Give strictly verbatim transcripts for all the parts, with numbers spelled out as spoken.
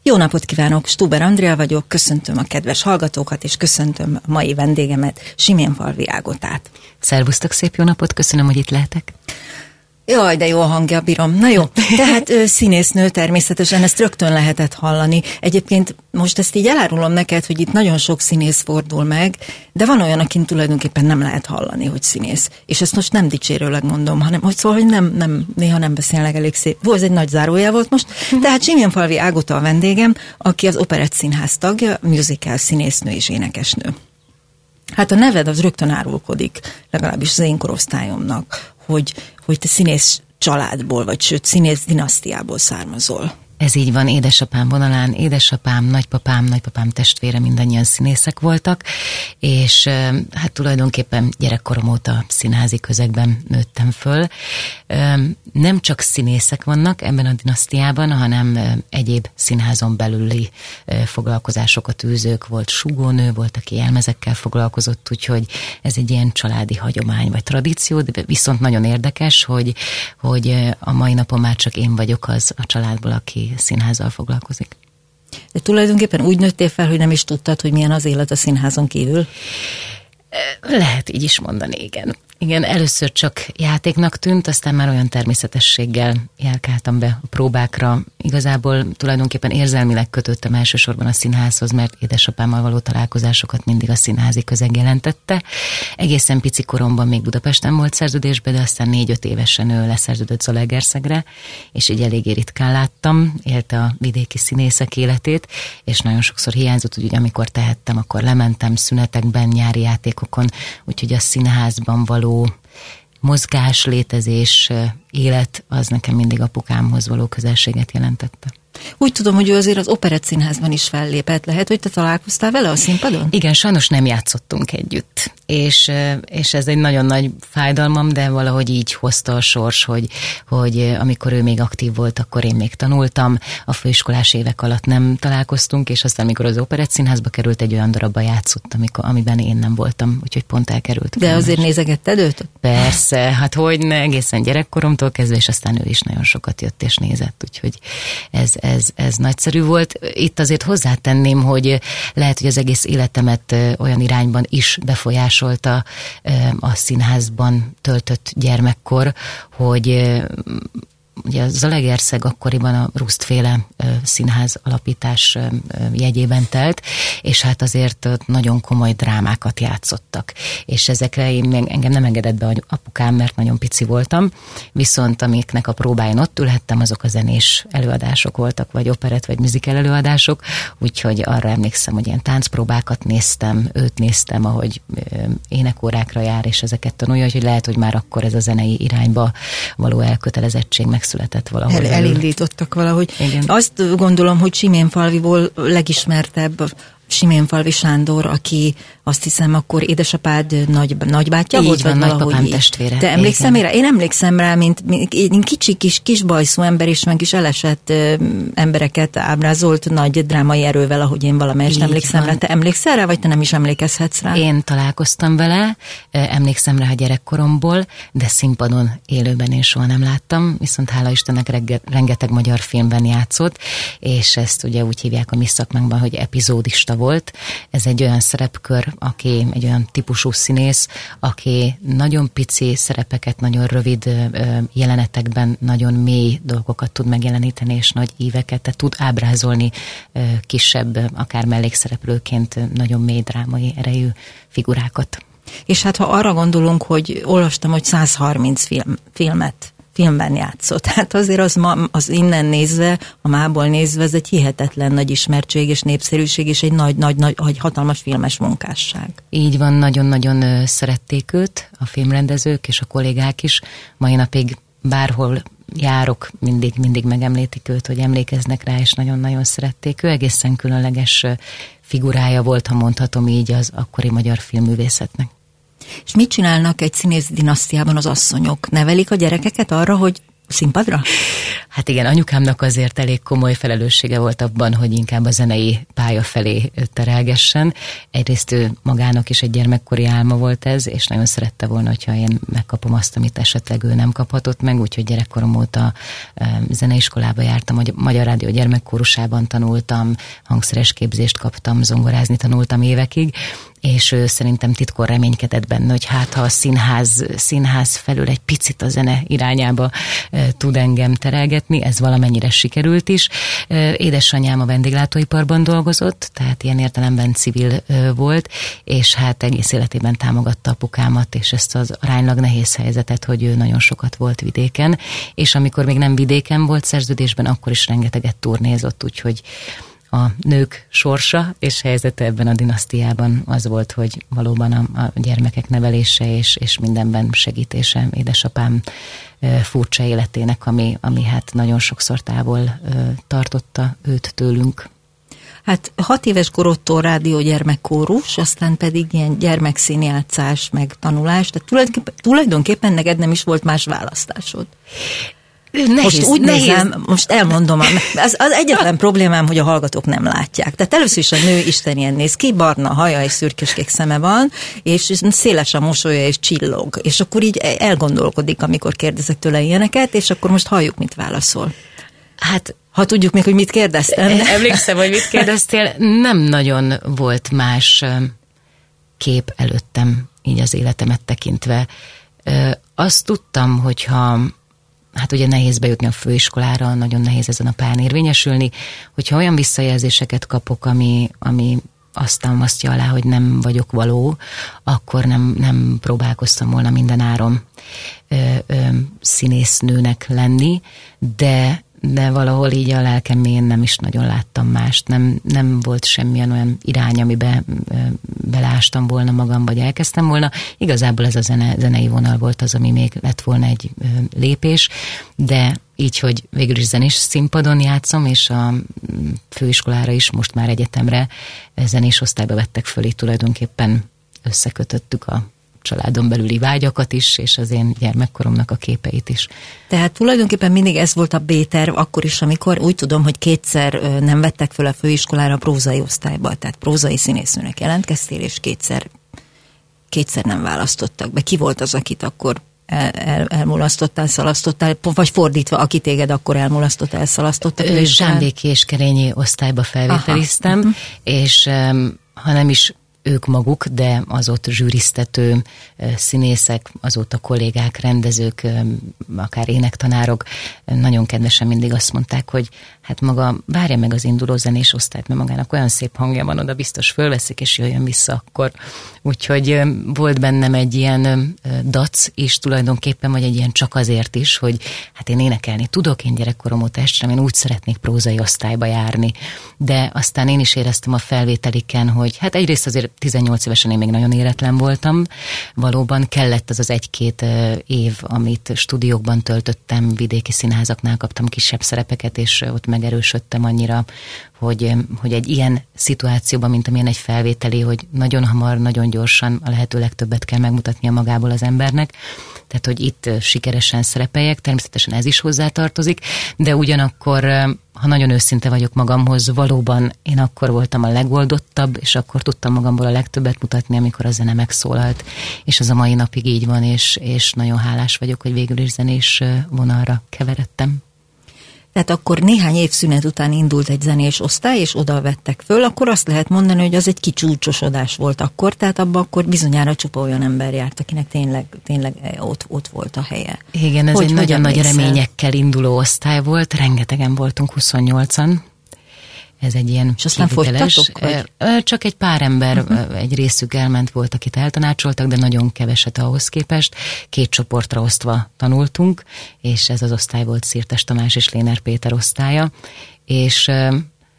Jó napot kívánok, Stuber Andrea vagyok, köszöntöm a kedves hallgatókat, és köszöntöm a mai vendégemet, Siménfalvi Ágotát. Szervusztok, szép jó napot, köszönöm, hogy itt lehetek. Jaj, de jó a hangja, bírom. Na jó, tehát ö, színésznő természetesen, ezt rögtön lehetett hallani. Egyébként most ezt így elárulom neked, hogy itt nagyon sok színész fordul meg, de van olyan, akin tulajdonképpen nem lehet hallani, hogy színész. És ezt most nem dicsérőleg mondom, hanem hogy szóval, hogy nem, nem, néha nem beszélnek elég szép. Ó, ez egy nagy zárójel volt most. Tehát Siménfalvi Ágota a vendégem, aki az Operett Színház tagja, musical színésznő és énekesnő. Hát a neved az rögtön árulkodik, legalábbis az én korosztályomnak, hogy, hogy te színész családból, vagy sőt, színész dinasztiából származol. Ez így van, édesapám vonalán, édesapám, nagypapám, nagypapám testvére mindannyian színészek voltak, és hát tulajdonképpen gyerekkorom óta színházi közegben nőttem föl. Nem csak színészek vannak ebben a dinasztiában, hanem egyéb színházon belüli foglalkozásokat űzők, volt sugónő, volt, aki jelmezekkel foglalkozott, úgyhogy ez egy ilyen családi hagyomány vagy tradíció, de viszont nagyon érdekes, hogy, hogy a mai napon már csak én vagyok az a családból, aki színházzal foglalkozik. De tulajdonképpen úgy nőttél fel, hogy nem is tudtad, hogy milyen az élet a színházon kívül? Lehet így is mondani, igen. Igen, először csak játéknak tűnt, aztán már olyan természetességgel járkáltam be a próbákra. Igazából tulajdonképpen érzelmileg kötöttem elsősorban a színházhoz, mert édesapámmal való találkozásokat mindig a színházi közeg jelentette. Egészen pici koromban még Budapesten volt szerződésben, de aztán négy-öt évesen ő leszerződött Zalaegerszegre, és így eléggé ritkán láttam, élte a vidéki színészek életét, és nagyon sokszor hiányzott, hogy amikor tehettem, akkor lementem szünetekben, nyári játékokon, úgyhogy a színházban való mozgás, létezés, élet, az nekem mindig apukámhoz való közelséget jelentette. Úgy tudom, hogy ő azért az Operett Színházban is fellépett. Lehet, hogy te találkoztál vele a színpadon? Igen, sajnos nem játszottunk együtt. És, és ez egy nagyon nagy fájdalmam, de valahogy így hozta a sors, hogy, hogy amikor ő még aktív volt, akkor én még tanultam. A főiskolás évek alatt nem találkoztunk, és aztán, amikor az Operett Színházba került, egy olyan darabba játszott, amikor, amiben én nem voltam, úgyhogy pont elkerült. De azért nézegetted őt? Persze, hát hogyne, egészen gyerekkoromtól kezdve, és aztán ő is nagyon sokat jött és nézett, úgyhogy ez Ez, ez nagyszerű volt. Itt azért hozzátenném, hogy lehet, hogy az egész életemet olyan irányban is befolyásolta a színházban töltött gyermekkor, hogy ugye a Zalaegerszeg akkoriban a Rust-féle színház alapítás jegyében telt, és hát azért nagyon komoly drámákat játszottak. És ezekre én még engem nem engedett be apukám, mert nagyon pici voltam, viszont amiknek a próbáin ott ülhettem, azok a zenés előadások voltak, vagy operett, vagy musical előadások, úgyhogy arra emlékszem, hogy ilyen táncpróbákat néztem, őt néztem, ahogy énekórákra jár, és ezeket tanulja, hogy lehet, hogy már akkor ez a zenei irányba való elkötelezettség megszületett valahol. El, elindítottak valahogy. Igen. Azt gondolom, hogy Siménfalviból legismertebb Siménfalvi Sándor, aki azt hiszem akkor édesapád nagy, nagybátyja így volt, van, vagy nagypapám testvére. Te emlékszem rá? Én emlékszem rá, mint, mint én kicsi kis, kis bajszú ember, és meg kis elesett ö, embereket ábrázolt nagy drámai erővel, ahogy én valamelyest emlékszem van. Rá. Te emlékszel rá, vagy te nem is emlékezhetsz rá? Én találkoztam vele, emlékszem rá a gyerekkoromból, de színpadon élőben én soha nem láttam, viszont hála Istennek regge, rengeteg magyar filmben játszott, és ezt ugye úgy hívják a mi szakmánkban, hogy epizódista volt. Ez egy olyan szerepkör, aki egy olyan típusú színész, aki nagyon pici szerepeket, nagyon rövid jelenetekben nagyon mély dolgokat tud megjeleníteni, és nagy íveket, tehát tud ábrázolni kisebb, akár mellékszereplőként nagyon mély drámai erejű figurákat. És hát ha arra gondolunk, hogy olvastam, hogy száz harminc film, filmet filmben játszott. Hát azért az, ma, az innen nézve, a mából nézve, ez egy hihetetlen nagy ismertség és népszerűség, és egy nagy, nagy, nagy, egy hatalmas filmes munkásság. Így van, nagyon-nagyon szerették őt, a filmrendezők és a kollégák is. Mai napig bárhol járok, mindig, mindig megemlítik őt, hogy emlékeznek rá, és nagyon-nagyon szerették. Ő egészen különleges figurája volt, ha mondhatom így, az akkori magyar filmművészetnek. És mit csinálnak egy színész dinasztiában az asszonyok? Nevelik a gyerekeket arra, hogy színpadra? Hát igen, anyukámnak azért elég komoly felelőssége volt abban, hogy inkább a zenei pálya felé terelgessen. Egyrészt ő magának is egy gyermekkori álma volt ez, és nagyon szerette volna, hogyha én megkapom azt, amit esetleg ő nem kaphatott meg, úgyhogy gyerekkorom óta zeneiskolába jártam, a Magyar Rádió gyermekkórusában tanultam, hangszeres képzést kaptam, zongorázni tanultam évekig, és ő szerintem titkon reménykedett benne, hogy hát ha a színház, színház felül egy picit a zene irányába e, tud engem terelgetni, ez valamennyire sikerült is. E, édesanyám a vendéglátóiparban dolgozott, tehát ilyen értelemben civil e, volt, és hát egész életében támogatta apukámat, és ezt az aránylag nehéz helyzetet, hogy ő nagyon sokat volt vidéken, és amikor még nem vidéken volt szerződésben, akkor is rengeteget turnézott, úgyhogy a nők sorsa és helyzete ebben a dinasztiában az volt, hogy valóban a, a gyermekek nevelése és, és mindenben segítése édesapám e, furcsa életének, ami, ami hát nagyon sokszor távol e, tartotta őt tőlünk. Hát hat éves korodtól rádió gyermekkórus, aztán pedig ilyen gyermekszínjátszás, meg tanulás, tehát tulajdonképpen, tulajdonképpen neked nem is volt más választásod. Nehéz, most úgy nehéz. Nézem, most elmondom, az, az egyetlen problémám, hogy a hallgatók nem látják. Tehát először is a nő Isten ilyen néz ki, barna haja és szürkéskék szeme van, és széles a mosolya és csillog. És akkor így elgondolkodik, amikor kérdezek tőle ilyeneket, és akkor most halljuk, mit válaszol. Hát, ha tudjuk még, hogy mit kérdeztem. Emlékszem, hogy mit kérdeztél. Nem nagyon volt más kép előttem, így az életemet tekintve. Azt tudtam, hogyha hát ugye nehéz bejutni a főiskolára, nagyon nehéz ezen a pályán érvényesülni, hogyha olyan visszajelzéseket kapok, ami, ami azt támasztja alá, hogy nem vagyok való, akkor nem, nem próbálkoztam volna minden áron ö, ö, színésznőnek lenni, de de valahol így a lelkem mélyén nem is nagyon láttam mást. Nem, nem volt semmilyen olyan irány, amibe belástam volna magam, vagy elkezdtem volna. Igazából ez a zene, zenei vonal volt az, ami még lett volna egy lépés, de így, hogy végül is zenés színpadon játszom, és a főiskolára is, most már egyetemre zenés osztályba vettek föl, így tulajdonképpen összekötöttük a családon belüli vágyakat is, és az én gyermekkoromnak a képeit is. Tehát tulajdonképpen mindig ez volt a B-terv, akkor is, amikor úgy tudom, hogy kétszer nem vettek föl a főiskolára a prózai osztályba, tehát prózai színésznőnek jelentkeztél, és kétszer, kétszer nem választottak be. Ki volt az, akit akkor el, el, elmulasztottál, szalasztottál, vagy fordítva, aki téged akkor elmulasztott, elszalasztottak? Zsámbéki és Kerényi osztályba felvételiztem, uh-huh. és um, ha nem is ők maguk, de az ott zsűriztető színészek, azóta kollégák, rendezők, akár énektanárok nagyon kedvesen mindig azt mondták, hogy hát maga várja meg az induló zenés osztályt, mert magának olyan szép hangja van, oda biztos fölveszik, és jöjjön vissza akkor. Úgyhogy volt bennem egy ilyen dac is tulajdonképpen, vagy egy ilyen csak azért is, hogy hát én énekelni tudok, én gyerekkorom óta estem, én úgy szeretnék prózai osztályba járni. De aztán én is éreztem a felvételiken, hogy hát egyrészt azért tizennyolc évesen én még nagyon éretlen voltam, valóban kellett az az egy-két év, amit stúdiókban töltöttem, vidéki színházaknál kaptam kisebb szerepeket, és ott megerősödtem annyira, hogy, hogy egy ilyen szituációban, mint amilyen egy felvételi, hogy nagyon hamar, nagyon gyorsan a lehető legtöbbet kell megmutatnia magából az embernek, tehát hogy itt sikeresen szerepeljek, természetesen ez is hozzátartozik, de ugyanakkor, ha nagyon őszinte vagyok magamhoz, valóban én akkor voltam a legoldottabb, és akkor tudtam magamból a legtöbbet mutatni, amikor a zene megszólalt, és az a mai napig így van, és, és nagyon hálás vagyok, hogy végül is zenés vonalra keveredtem. Tehát akkor néhány év szünet után indult egy zenés osztály, és oda vettek föl, akkor azt lehet mondani, hogy az egy kicsúcsosodás volt akkor, tehát abban akkor bizonyára csupa olyan ember járt, akinek tényleg, tényleg ott, ott volt a helye. Igen, ez hogy, egy nagyon nagy reményekkel induló osztály volt, rengetegen voltunk, huszonnyolcan. Ez egy ilyen és aztán folytatok, csak egy pár ember, uh-huh. egy részük elment, volt, akit eltanácsoltak, de nagyon keveset ahhoz képest. Két csoportra osztva tanultunk, és ez az osztály volt Szirtes Tamás és Léner Péter osztálya, és uh,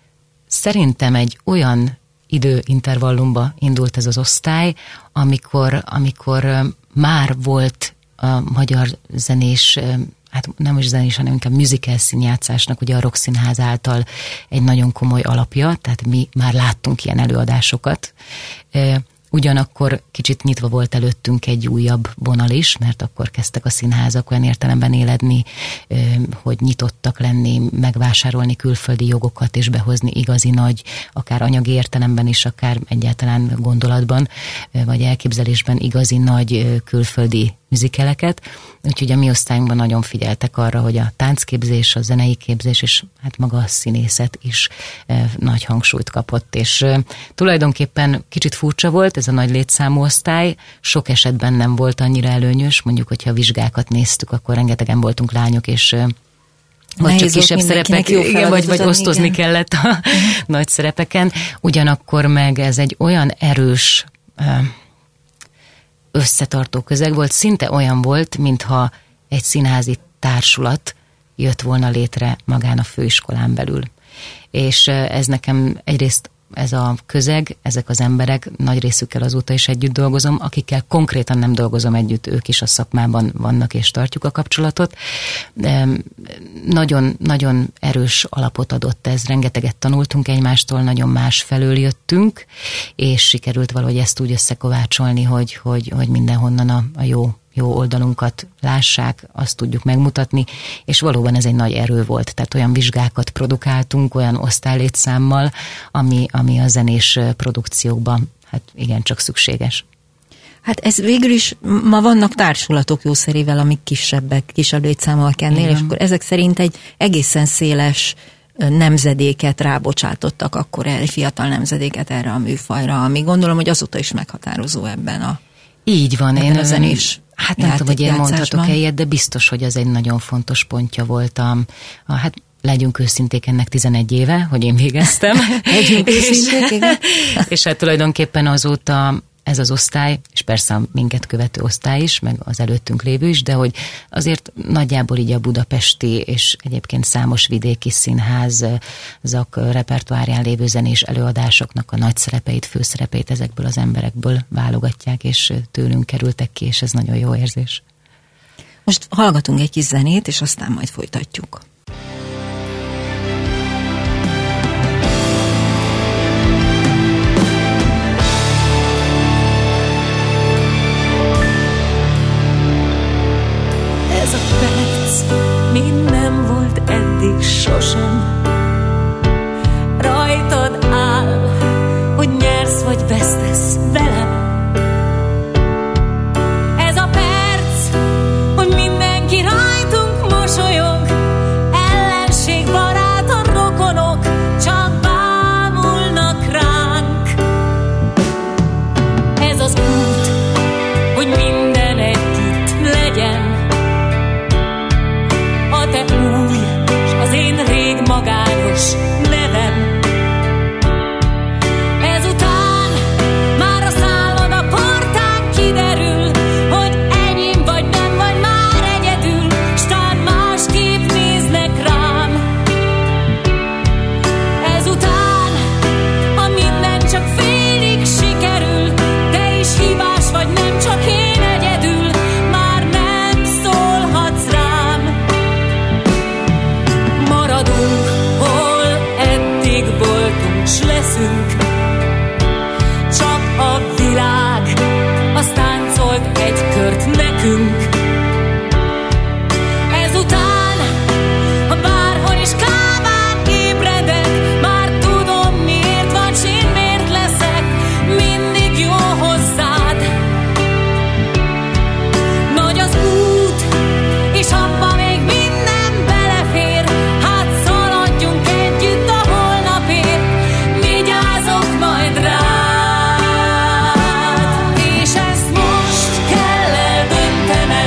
szerintem egy olyan időintervallumba indult ez az osztály, amikor, amikor uh, már volt a magyar zenés, uh, hát nem is zenés, hanem inkább musical színjátszásnak, ugye a Rockszínház által egy nagyon komoly alapja, tehát mi már láttunk ilyen előadásokat. ugyanakkor kicsit nyitva volt előttünk egy újabb vonal is, mert akkor kezdtek a színházak olyan értelemben éledni, hogy nyitottak lenni, megvásárolni külföldi jogokat és behozni igazi nagy, akár anyagi értelemben is, akár egyáltalán gondolatban, vagy elképzelésben igazi nagy külföldi műzikeleket. Úgyhogy a mi osztályunkban nagyon figyeltek arra, hogy a táncképzés, a zenei képzés és hát maga a színészet is e, nagy hangsúlyt kapott. És e, tulajdonképpen kicsit furcsa volt ez a nagy létszámú osztály, sok esetben nem volt annyira előnyös, mondjuk, hogyha a vizsgákat néztük, akkor rengetegen voltunk lányok, és e, vagy nehéz csak kisebb szerepek, igen, vagy, vagy osztozni igen. kellett a uh-huh. nagy szerepeken. Ugyanakkor meg ez egy olyan erős e, összetartó közeg volt, szinte olyan volt, mintha egy színházi társulat jött volna létre magán a főiskolán belül. És ez nekem egyrészt ez a közeg, ezek az emberek, nagy részükkel azóta is együtt dolgozom, akikkel konkrétan nem dolgozom együtt, ők is a szakmában vannak és tartjuk a kapcsolatot. Nagyon, nagyon erős alapot adott ez, rengeteget tanultunk egymástól, nagyon más felől jöttünk, és sikerült valahogy ezt úgy összekovácsolni, hogy, hogy, hogy mindenhonnan a, a jó jó oldalunkat lássák, azt tudjuk megmutatni, és valóban ez egy nagy erő volt, tehát olyan vizsgákat produkáltunk, olyan osztálylétszámmal, ami, ami a zenés produkciókban hát igencsak szükséges. Hát ez végül is, ma vannak társulatok jószerével, amik kisebbek, kisebb létszámmal kennél, és akkor ezek szerint egy egészen széles nemzedéket rábocsátottak, akkor egy fiatal nemzedéket erre a műfajra, ami gondolom, hogy azóta is meghatározó ebben a Így van, én ezen is. Hát nem tudom, hogy én mondhatok-e ilyet, de biztos, hogy az egy nagyon fontos pontja volt a, a hát legyünk őszinték, ennek tizenegy éve, hogy én végeztem. Legyünk őszinték, igen. És hát tulajdonképpen azóta ez az osztály, és persze a minket követő osztály is, meg az előttünk lévő is, de hogy azért nagyjából így a budapesti és egyébként számos vidéki színházak repertoárján lévő zenés előadásoknak a nagy szerepeit, főszerepeit ezekből az emberekből válogatják, és tőlünk kerültek ki, és ez nagyon jó érzés. Most hallgatunk egy kis zenét, és aztán majd folytatjuk. Ez a perc mind nem volt eddig sosem. Rajtad áll, hogy nyersz vagy vesztesz velem. Ez a perc, hogy mindenki rajtunk mosolyog. Ellenség, baráton, rokonok csak bámulnak ránk. Ez az út, hogy minden együtt legyen. Te új, s az én rég magányos nevem. Ezután már a szállod a portán kiderül, hogy enyém vagy nem vagy már egyedül, s tán másképp néznek rám. Ezután, ha minden csak félig sikerül, te is hibás vagy, nem csak én egyedül, már nem szólhatsz rám. Maradunk, hol eddig voltunk, s leszünk. Csak a világ, az táncolt egy kört nekünk. Ezután, ha bárhol is kámán ébredek, már tudom, miért vagy, s én miért leszek mindig jó hozzád. Nagy az út, és abba még minden belefér. Hát szaladjunk együtt a holnapért, vigyázok majd rád. És ezt most kell eldöntenem.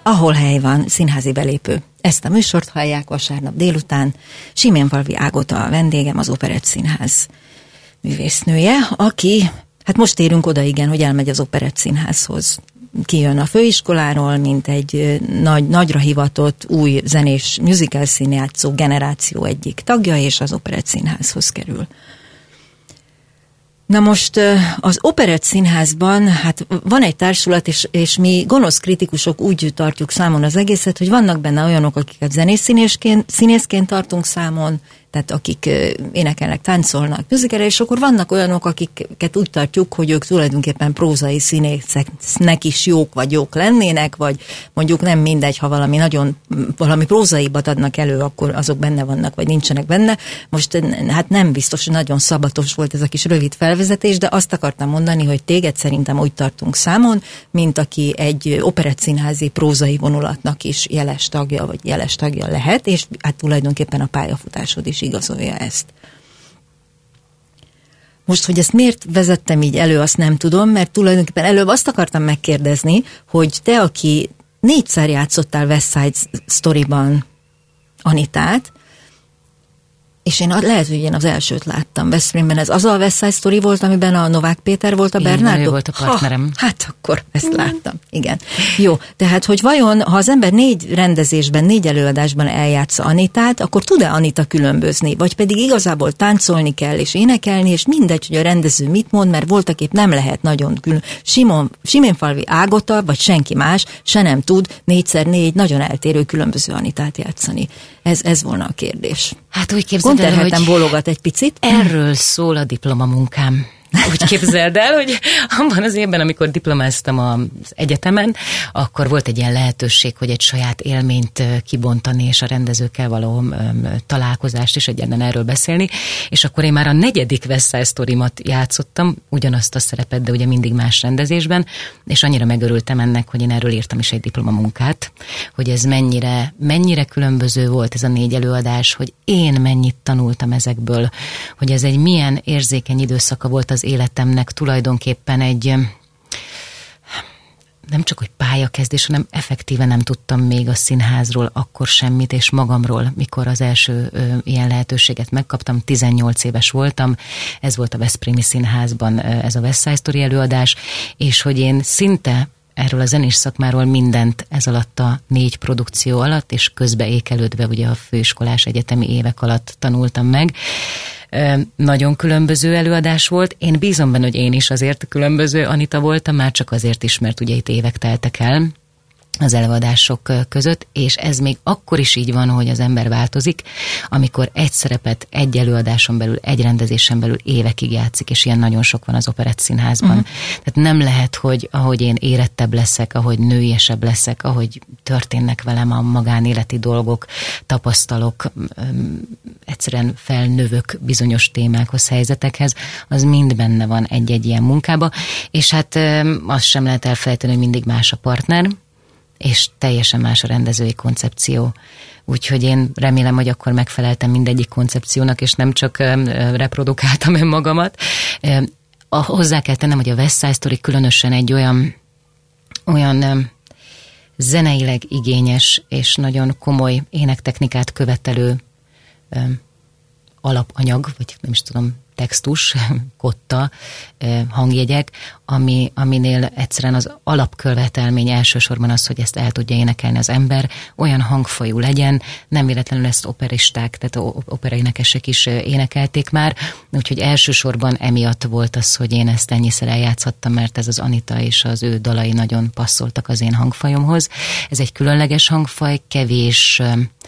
Ahol hely van, színházi belépő. Ezt a műsort hallják vasárnap délután. Siménfalvi Ágota a vendégem, az Operett Színház művésznője, aki, hát most érünk oda, igen, hogy elmegy az Operett Színházhoz. Kijön a főiskoláról, mint egy nagy, nagyra hivatott, új zenés musical színjátszó generáció egyik tagja, és az Operett Színházhoz kerül. Na most az Operett Színházban, hát van egy társulat, és, és mi gonosz kritikusok úgy tartjuk számon az egészet, hogy vannak benne olyanok, akiket zenészszínészként, színészként tartunk számon, tehát akik énekelnek, táncolnak, műzikelre, és akkor vannak olyanok, akiket úgy tartjuk, hogy ők tulajdonképpen prózai színészeknek is jók vagy jók lennének, vagy mondjuk nem mindegy, ha valami nagyon, valami prózaibat adnak elő, akkor azok benne vannak, vagy nincsenek benne. Most hát nem biztos, hogy nagyon szabatos volt ez a kis rövid felvezetés, de azt akartam mondani, hogy téged szerintem úgy tartunk számon, mint aki egy operettszínházi prózai vonulatnak is jeles tagja, vagy jeles tagja lehet, és hát tulajdonképpen a pályafutásod is igazolja ezt. Most, hogy ezt miért vezettem így elő, azt nem tudom, mert tulajdonképpen előbb azt akartam megkérdezni, hogy te, aki négyszer játszottál West Side Story-ban Anitát, és én lehet, hogy én az elsőt láttam Veszprémben. Ez az a West Side Story volt, amiben a Novák Péter volt a Bernardo? Ő volt a partnerem. Ha, hát akkor ezt láttam. Igen. Jó, tehát, hogy vajon, ha az ember négy rendezésben, négy előadásban eljátsza Anitát, akkor tud-e Anita különbözni? Vagy pedig igazából táncolni kell és énekelni, és mindegy, hogy a rendező mit mond, mert voltaképp nem lehet nagyon külön. Simon, Siménfalvi Ágota, vagy senki más se nem tud négyszer négy nagyon eltérő különböző Anitát játszani. Ez, ez volna a kérdés. Hát úgy képzeld el, hogy bólogat egy picit. Erről szól a diplomamunkám. Úgy képzeld el, hogy abban az évben, amikor diplomáztam az egyetemen, akkor volt egy ilyen lehetőség, hogy egy saját élményt kibontani, és a rendezőkkel való találkozást is egyáltalán erről beszélni, és akkor én már a negyedik West Side Story-mat játszottam, ugyanazt a szerepet, de ugye mindig más rendezésben, és annyira megörültem ennek, hogy én erről írtam is egy diplomamunkát, hogy ez mennyire, mennyire különböző volt ez a négy előadás, hogy én mennyit tanultam ezekből, hogy ez egy milyen érzékeny időszaka volt az életemnek, tulajdonképpen egy nem csak hogy pályakezdés, hanem effektíven nem tudtam még a színházról akkor semmit, és magamról, mikor az első ö, ilyen lehetőséget megkaptam, tizennyolc éves voltam, ez volt a Veszprémi Színházban, ö, ez a West Side Story előadás, és hogy én szinte erről a zenés szakmáról mindent ez alatt a négy produkció alatt, és közbeékelődve ugye a főiskolás egyetemi évek alatt tanultam meg. Nagyon különböző előadás volt. Én bízom benne, hogy én is azért különböző Anita voltam, már csak azért is, mert ugye itt évek teltek el az előadások között, és ez még akkor is így van, hogy az ember változik, amikor egy szerepet egy előadáson belül, egy rendezésen belül évekig játszik, és ilyen nagyon sok van az Operett Színházban. Uh-huh. Tehát nem lehet, hogy ahogy én érettebb leszek, ahogy nőiesebb leszek, ahogy történnek velem a magánéleti dolgok, tapasztalok, öm, egyszerűen felnövök bizonyos témákhoz, helyzetekhez, az mind benne van egy-egy ilyen munkába, és hát öm, azt sem lehet elfelejteni, hogy mindig más a partner, és teljesen más a rendezői koncepció. Úgyhogy én remélem, hogy akkor megfeleltem mindegyik koncepciónak, és nem csak um, reprodukáltam önmagamat. Um, a, hozzá kell tennem, hogy a West Side Story különösen egy olyan, olyan um, zeneileg igényes és nagyon komoly énektechnikát követelő um, alapanyag, vagy nem is tudom, textus, kotta, hangjegyek, ami, aminél egyszerűen az alapkövetelmény elsősorban az, hogy ezt el tudja énekelni az ember, olyan hangfajú legyen, nem véletlenül ezt operisták, tehát operaénekesek is énekelték már, úgyhogy elsősorban emiatt volt az, hogy én ezt ennyiszer eljátszhattam, mert ez az Anita és az ő dalai nagyon passzoltak az én hangfajomhoz. Ez egy különleges hangfaj, kevés,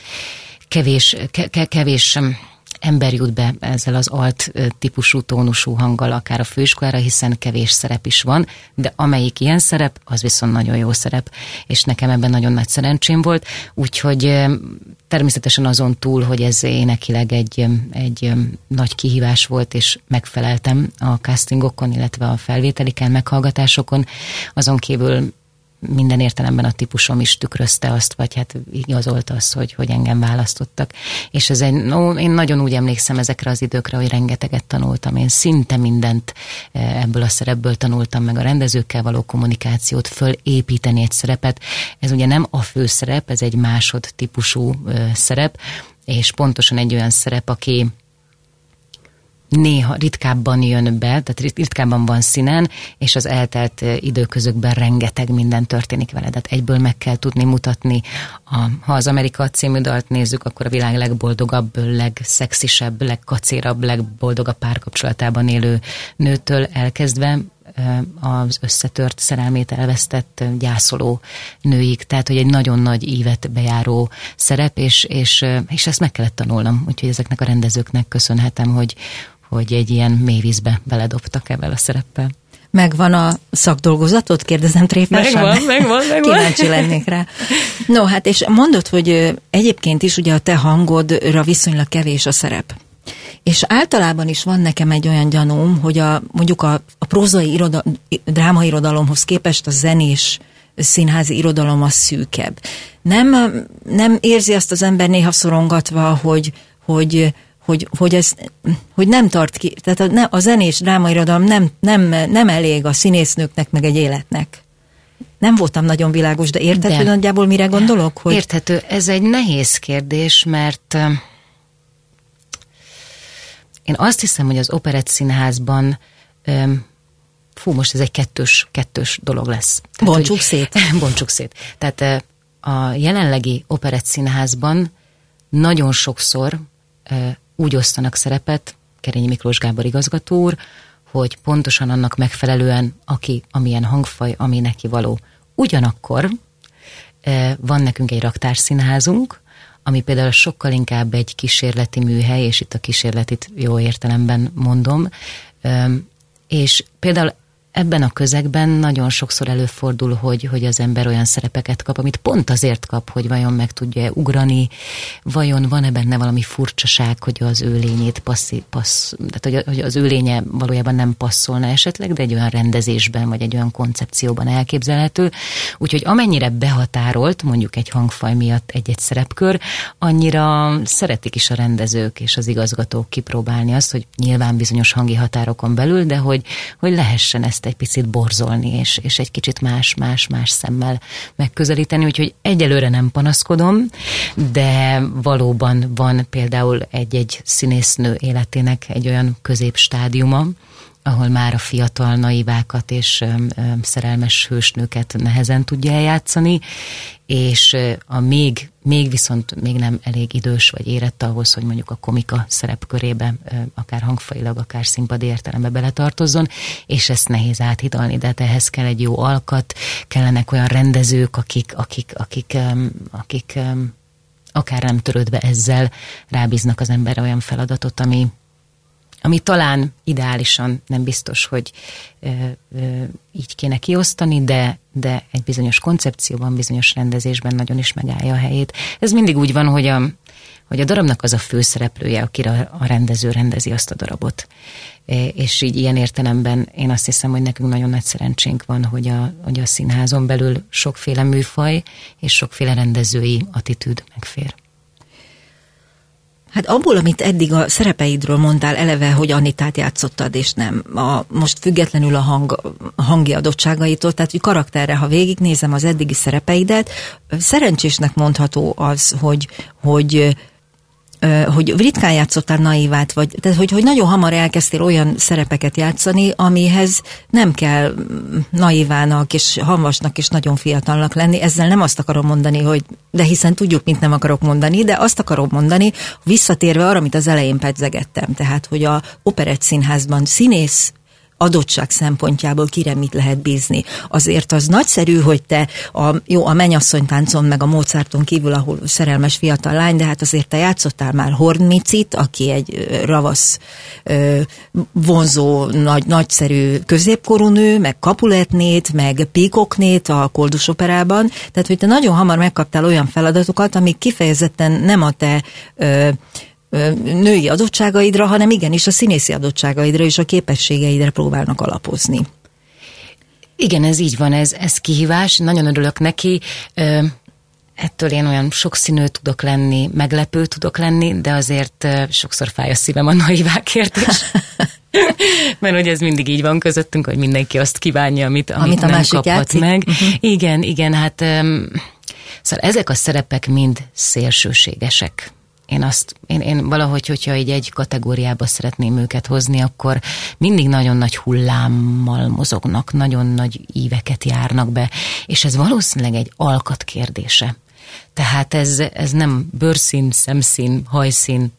kevés, ke, kevés ember jut be ezzel az alt típusú, tónusú hanggal akár a főiskolára, hiszen kevés szerep is van, de amelyik ilyen szerep, az viszont nagyon jó szerep, és nekem ebben nagyon nagy szerencsém volt, úgyhogy természetesen azon túl, hogy ez énekileg egy, egy nagy kihívás volt, és megfeleltem a castingokon, illetve a felvételiken, meghallgatásokon, azon kívül minden értelemben a típusom is tükrözte azt, vagy hát igazolta azt, hogy, hogy engem választottak. És ez egy, no, én nagyon úgy emlékszem ezekre az időkre, hogy rengeteget tanultam. Én szinte mindent ebből a szerepből tanultam, meg a rendezőkkel való kommunikációt, fölépíteni egy szerepet. Ez ugye nem a főszerep, ez egy másod típusú szerep, és pontosan egy olyan szerep, aki néha ritkábban jön be, tehát ritkábban van színen, és az eltelt időközökben rengeteg minden történik vele. Tehát egyből meg kell tudni mutatni. A, ha az Amerika című dalt nézzük, akkor a világ legboldogabb, legszexisebb, legkacérabb, legboldogabb párkapcsolatában élő nőtől elkezdve az összetört, szerelmét elvesztett, gyászoló nőig. Tehát, hogy egy nagyon nagy ívet bejáró szerep, és, és, és ezt meg kellett tanulnom. Úgyhogy ezeknek a rendezőknek köszönhetem, hogy, hogy egy ilyen mélyvízbe beledobtak ebben a szereppel. Megvan a szakdolgozatot? Kérdezem tréfásan. Megvan, megvan, megvan. Kíváncsi lennék rá. No, hát és mondod, hogy egyébként is ugye a te hangodra viszonylag kevés a szerep. És általában is van nekem egy olyan gyanúm, hogy a, mondjuk a, a prózai iroda, drámairodalomhoz képest a zenés színházi irodalom az szűkebb. Nem, nem érzi azt az ember néha szorongatva, hogy, hogy, hogy, hogy, ez, hogy nem tart ki, tehát a, a zenés drámairodalom nem, nem, nem elég a színésznőknek meg egy életnek. Nem voltam nagyon világos, de érthető nagyjából mire gondolok? Hogy... Érthető. Ez egy nehéz kérdés, mert én azt hiszem, hogy az Operett Színházban, öm, fú, most ez egy kettős, kettős dolog lesz. Tehát, bontsuk hogy, szét. bontsuk szét. Tehát a jelenlegi Operett Színházban nagyon sokszor ö, úgy osztanak szerepet, Kerényi Miklós Gábor igazgató úr, hogy pontosan annak megfelelően, aki, amilyen hangfaj, ami neki való. Ugyanakkor ö, van nekünk egy raktárszínházunk, ami például sokkal inkább egy kísérleti műhely, és itt a kísérletit jó értelemben mondom, és például ebben a közegben nagyon sokszor előfordul, hogy, hogy az ember olyan szerepeket kap, amit pont azért kap, hogy vajon meg tudja ugrani, vajon van-e benne valami furcsaság, hogy az ő lényét passzi, passz, tehát hogy az ő lénye valójában nem passzolna esetleg, de egy olyan rendezésben, vagy egy olyan koncepcióban elképzelhető. Úgyhogy amennyire behatárolt, mondjuk egy hangfaj miatt egy-egy szerepkör, annyira szeretik is a rendezők és az igazgatók kipróbálni azt, hogy nyilván bizonyos hangi határokon belül, de hogy, hogy lehessen ezt egy picit borzolni, és, és egy kicsit más-más-más szemmel megközelíteni, úgyhogy egyelőre nem panaszkodom, de valóban van például egy-egy színésznő életének egy olyan középstádiuma, ahol már a fiatal naivákat és ö, ö, szerelmes hősnőket nehezen tudja eljátszani, és a még, még viszont még nem elég idős vagy érett ahhoz, hogy mondjuk a komika szerepkörébe ö, akár hangfajilag, akár színpadi értelembe beletartozzon, és ezt nehéz áthidalni, de hát ehhez kell egy jó alkat, kellenek olyan rendezők, akik, akik, akik, ö, akik ö, akár nem törődve ezzel rábíznak az emberre olyan feladatot, ami ami talán ideálisan nem biztos, hogy ö, ö, így kéne kiosztani, de, de egy bizonyos koncepcióban, bizonyos rendezésben nagyon is megállja a helyét. Ez mindig úgy van, hogy a, hogy a darabnak az a főszereplője, akire a rendező rendezi azt a darabot. És így ilyen értelemben én azt hiszem, hogy nekünk nagyon nagy szerencsénk van, hogy a, hogy a színházon belül sokféle műfaj és sokféle rendezői attitűd megfér. Hát abból, amit eddig a szerepeidről mondtál eleve, hogy Anitát játszottad, és nem. A, most függetlenül a, hang, a hangi adottságaitól, tehát hogy karakterre, ha végignézem az eddigi szerepeidet, szerencsésnek mondható az, hogy, hogy hogy ritkán játszottál naivát, vagy, tehát hogy, hogy nagyon hamar elkezdtél olyan szerepeket játszani, amihez nem kell naivának és hamvasnak és nagyon fiatalnak lenni. Ezzel nem azt akarom mondani, hogy de hiszen tudjuk, mint nem akarok mondani, de azt akarom mondani, visszatérve arra, amit az elején pedzegettem, tehát, hogy a Operett Színházban színész adottság szempontjából kire mit lehet bízni. Azért az nagyszerű, hogy te a, jó, a Mennyasszonytáncon meg a Mozarton kívül, ahol szerelmes fiatal lány, de hát azért te játszottál már Hornmicit, aki egy ravasz, vonzó, nagy, nagyszerű középkorú nő, meg Capuletnét, meg Peacocknét a Koldus Operában. Tehát, hogy te nagyon hamar megkaptál olyan feladatokat, amik kifejezetten nem a te ö, női adottságaidra, hanem igenis a színészi adottságaidra és a képességeidre próbálnak alapozni. Igen, ez így van, ez, ez kihívás, nagyon örülök neki. Ettől én olyan sokszínű tudok lenni, meglepő tudok lenni, de azért sokszor fáj a szívem a naivákért is. Mert hogy ez mindig így van közöttünk, hogy mindenki azt kívánja, amit, amit, amit nem kaphat játszik. Meg. Uh-huh. Igen, igen, hát um, szóval ezek a szerepek mind szélsőségesek. Én azt, én, én valahogy, hogyha így egy kategóriába szeretném őket hozni, akkor mindig nagyon nagy hullámmal mozognak, nagyon nagy íveket járnak be, és ez valószínűleg egy alkat kérdése. Tehát ez, ez nem bőrszín, szemszín, hajszín,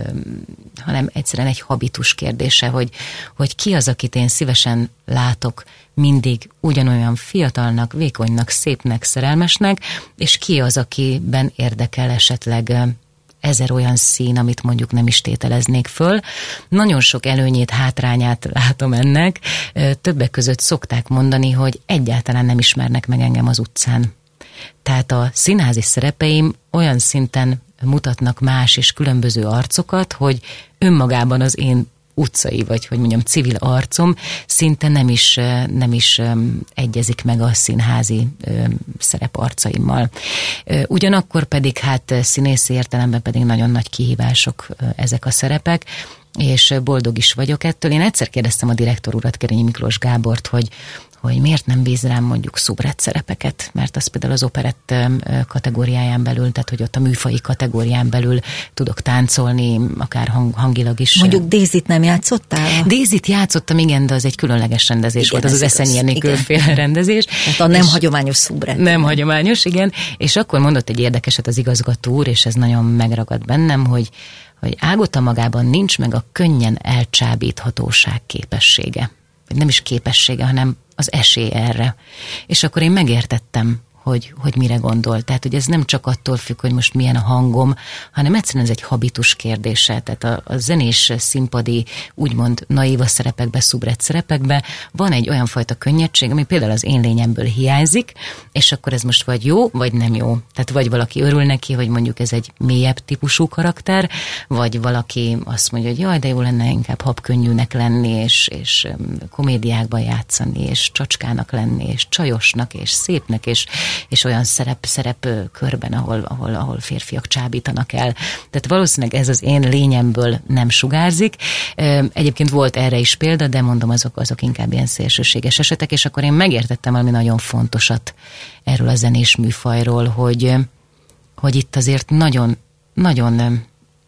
hanem egyszerűen egy habitus kérdése, hogy, hogy ki az, akit én szívesen látok mindig ugyanolyan fiatalnak, vékonynak, szépnek, szerelmesnek, és ki az, akiben érdekel esetleg ezer olyan szín, amit mondjuk nem is tételeznék föl. Nagyon sok előnyét, hátrányát látom ennek. Többek között szokták mondani, hogy egyáltalán nem ismernek meg engem az utcán. Tehát a színházi szerepeim olyan szinten mutatnak más és különböző arcokat, hogy önmagában az én utcai, vagy hogy mondjam, civil arcom szinte nem is, nem is egyezik meg a színházi szereparcaimmal. Ugyanakkor pedig hát színészi értelemben pedig nagyon nagy kihívások ezek a szerepek, és boldog is vagyok ettől. Én egyszer kérdeztem a direktor urat, Kerényi Miklós Gábort, hogy hogy miért nem bíz rám mondjuk szubrett szerepeket, mert az például az operett kategóriáján belül, tehát hogy ott a műfai kategórián belül tudok táncolni, akár hang, hangilag is. Mondjuk Dézit nem játszottál? Dézit játszottam, igen, de az egy különleges rendezés igen, volt, az az Eszenyi Enikőféle rendezés. Tehát a nem hagyományos szubrett. Nem igen. hagyományos, igen, és akkor mondott egy érdekeset az igazgató úr, és ez nagyon megragad bennem, hogy hogy Ágota magában nincs meg a könnyen elcsábíthatóság képessége. Nem is képessége, hanem az esély erre. És akkor én megértettem, hogy, hogy mire gondol. Tehát, hogy ez nem csak attól függ, hogy most milyen a hangom, hanem egyszerűen ez egy habitus kérdése. Tehát a, a zenés színpadi, úgymond naíva szerepekbe, szubrett szerepekbe van egy olyan fajta könnyedség, ami például az én lényemből hiányzik, és akkor ez most vagy jó, vagy nem jó. Tehát vagy valaki örül neki, hogy mondjuk ez egy mélyebb típusú karakter, vagy valaki azt mondja, hogy jaj, de jó lenne inkább habkönnyűnek lenni, és, és komédiákban játszani, és csacskának lenni, és csajosnak, és szépnek, és és olyan szerep, szerep körben, ahol, ahol, ahol férfiak csábítanak el. Tehát valószínűleg ez az én lényemből nem sugárzik. Egyébként volt erre is példa, de mondom, azok, azok inkább ilyen szélsőséges esetek, és akkor én megértettem valami nagyon fontosat erről a zenés műfajról, hogy, hogy itt azért nagyon, nagyon, tehát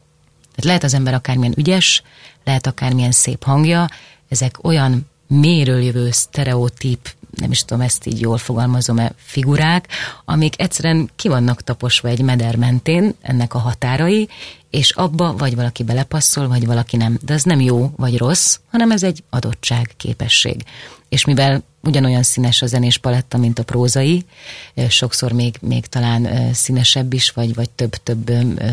lehet az ember akármilyen ügyes, lehet akármilyen szép hangja, ezek olyan mélyről jövő sztereotíp, nem is tudom, ezt így jól fogalmazom-e, figurák, amik egyszerűen ki vannak taposva egy meder mentén, ennek a határai, és abba vagy valaki belepasszol, vagy valaki nem. De ez nem jó vagy rossz, hanem ez egy adottság, képesség. És mivel ugyanolyan színes a zenés paletta, mint a prózai, sokszor még, még talán színesebb is, vagy, vagy több-több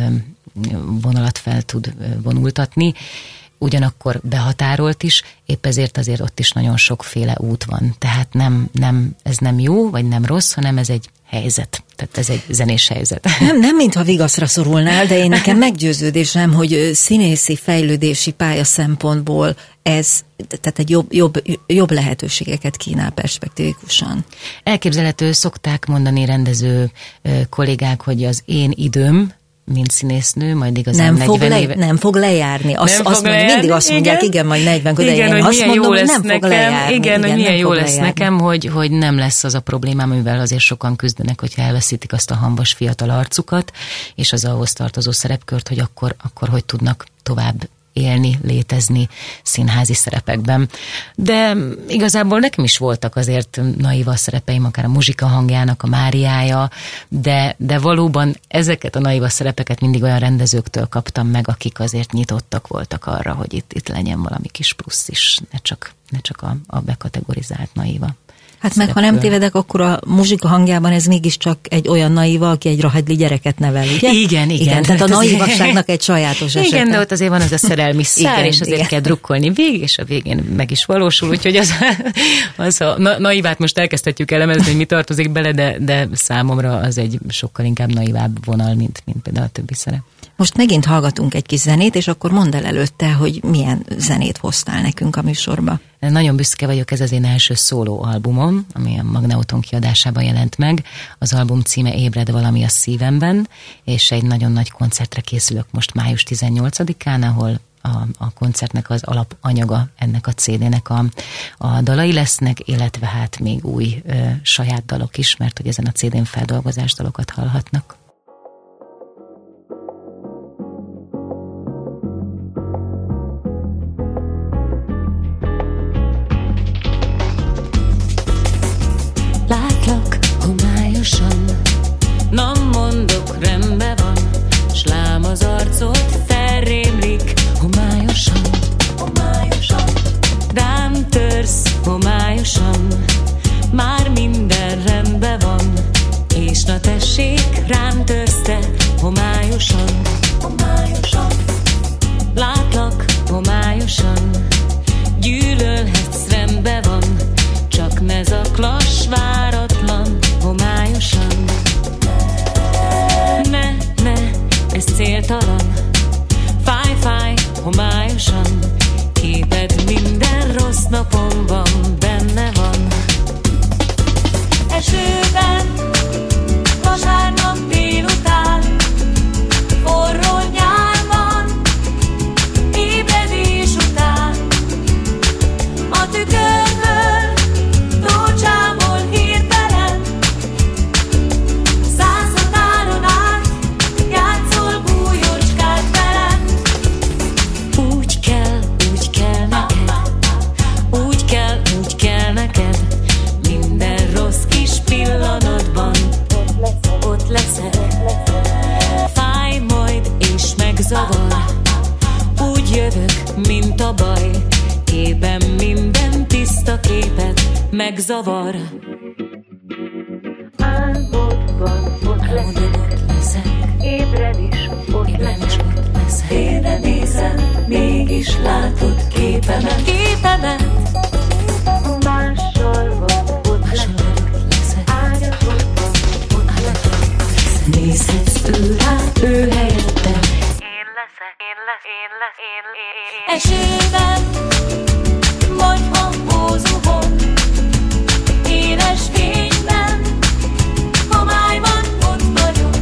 vonalat fel tud vonultatni, ugyanakkor behatárolt is, épp ezért azért ott is nagyon sokféle út van. Tehát nem, nem, ez nem jó, vagy nem rossz, hanem ez egy helyzet. Tehát ez egy zenés helyzet. Nem, nem mintha vigaszra szorulnál, de én nekem meggyőződésem, hogy színészi fejlődési pálya szempontból ez, tehát egy jobb, jobb, jobb lehetőségeket kínál perspektívikusan. Elképzelhető, szokták mondani rendező kollégák, hogy az én időm, mint színésznő, majd igazán nem fog negyven le, éve... Nem fog lejárni. Azt, nem azt fog mondja, lejárni. Mindig azt mondják, igen, igen majd negyven köde, igen, én azt mondom, hogy nem nekem, fog lejárni. Igen, igen, hogy milyen jó lesz lejárni. nekem, hogy, hogy nem lesz az a problémám, amivel azért sokan küzdenek, hogyha elveszítik azt a hambas fiatal arcukat, és az ahhoz tartozó szerepkört, hogy akkor, akkor hogy tudnak tovább élni, létezni színházi szerepekben. De igazából nekem is voltak azért naíva szerepeim, akár a Muzsika hangjának a Máriája, de, de valóban ezeket a naíva szerepeket mindig olyan rendezőktől kaptam meg, akik azért nyitottak voltak arra, hogy itt, itt legyen valami kis plusz is, ne csak, ne csak a, a bekategorizált naíva. Hát meg, ha nem tévedek, akkor a Muzsika hangjában ez mégiscsak egy olyan naíva, aki egy rahedli gyereket nevel, ugye? Igen, igen. igen tehát a naívasságnak egy sajátos esete. Igen, de ott azért van az a szerelmi szár, igen, és azért igen. kell drukkolni végig, és a végén meg is valósul, úgyhogy az, az a na, naivát most elkezdhetjük elemezni, hogy mi tartozik bele, de, de számomra az egy sokkal inkább naivább vonal, mint, mint például a többi szerep. Most megint hallgatunk egy kis zenét, és akkor mondd el előtte, hogy milyen zenét hoztál nekünk a műsorba. Nagyon büszke vagyok, ez az én első szóló albumom, ami a Magneuton kiadásában jelent meg. Az album címe Ébred valami a szívemben, és egy nagyon nagy koncertre készülök most május tizennyolcadikán, ahol a, a koncertnek az alapanyaga ennek a cé dé-nek a, a dalai lesznek, illetve hát még új ö, saját dalok is, mert hogy ezen a cé dén feldolgozás dalokat hallhatnak. Látlak homályosan, nem mondok, rendben van, s lám az arcod felrémlik, homályosan, homályosan. Rám törsz, homályosan, már minden rendben van, és na tessék, rám törsz te, homályosan, homályosan. Látlak homályosan, gyűlölhetsz, rendben van, csak ne zaklass váratlan, homályosan. Ne, ne, ez céltalan, fáj, fáj, homályosan. Képed minden rossz napomban benne van. Esőben, vasárnap délután, forró nyár van, ébredés után. A tükörből tócsámol hirtelen, száz határon át játszol bújócskát velem. Úgy kell, úgy kell neked, úgy kell, úgy kell neked, minden rossz kis pillanatban ott leszek. Fáj majd és megzavar, úgy jövök, mint a baj, képem minden tiszta képet megzavar. Álmodban ott leszek, ébred is ott leszek, félre nézem, mégis látod képemet, képemet. Mással van, ott leszek, ágyasodban ott leszek, nézhetsz ő rá, ő helyette. Én leszek, én lesz, én lesz, én, én, én. Esőben, vagy hangózuhon, éles fényben, homályban ott vagyok.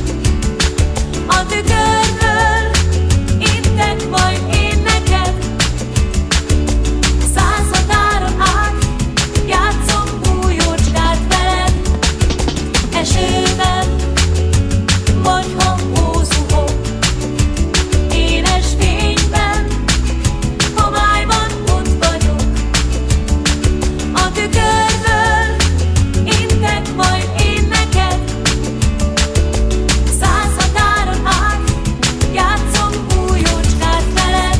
A tükörből intek majd én neked, száz határon át játszom bújócskát veled. Esőben, vagy hangózuhon, éles fényben, homályban ott vagyok. A tükörből intek majd én neked, száz határon át játszom bújócskát veled.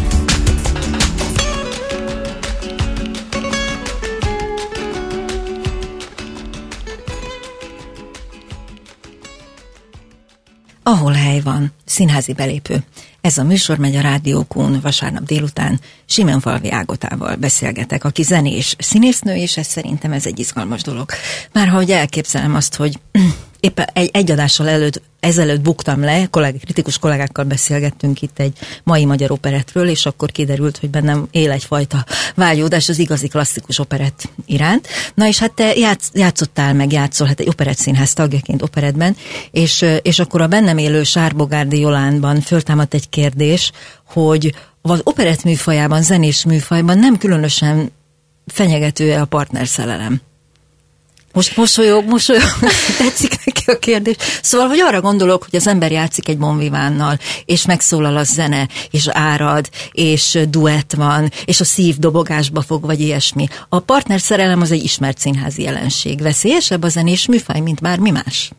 Ahol hely van, színházi belépő. Ez a műsor megy a Rádiókún vasárnap délután. Simenfalvi Ágotával beszélgetek, aki zenés színésznő, és ez szerintem ez egy izgalmas dolog. Már ha hogy elképzelem azt, hogy éppen egy, egy adással előtt, ezelőtt buktam le, kollég, kritikus kollégákkal beszélgettünk itt egy mai magyar operettről, és akkor kiderült, hogy bennem él egyfajta vágyódás az igazi klasszikus operett iránt. Na és hát te játsz, játszottál meg, játszol, hát egy operettszínház tagjaként operettben, és, és akkor a bennem élő Sárbogárdi Jolánban föltámadt egy kérdés, hogy az operett műfajában, zenés műfajban nem különösen fenyegető-e a partnerszerelem? Most mosolyog, mosolyog, tetszik neki a kérdés. Szóval, hogy arra gondolok, hogy az ember játszik egy Bon Vivánnal, és megszólal a zene, és árad, és duett van, és a szív dobogásba fog, vagy ilyesmi. A partnerszerelem az egy ismert színházi jelenség. Veszélyesebb a zenés műfaj, mint bármi más?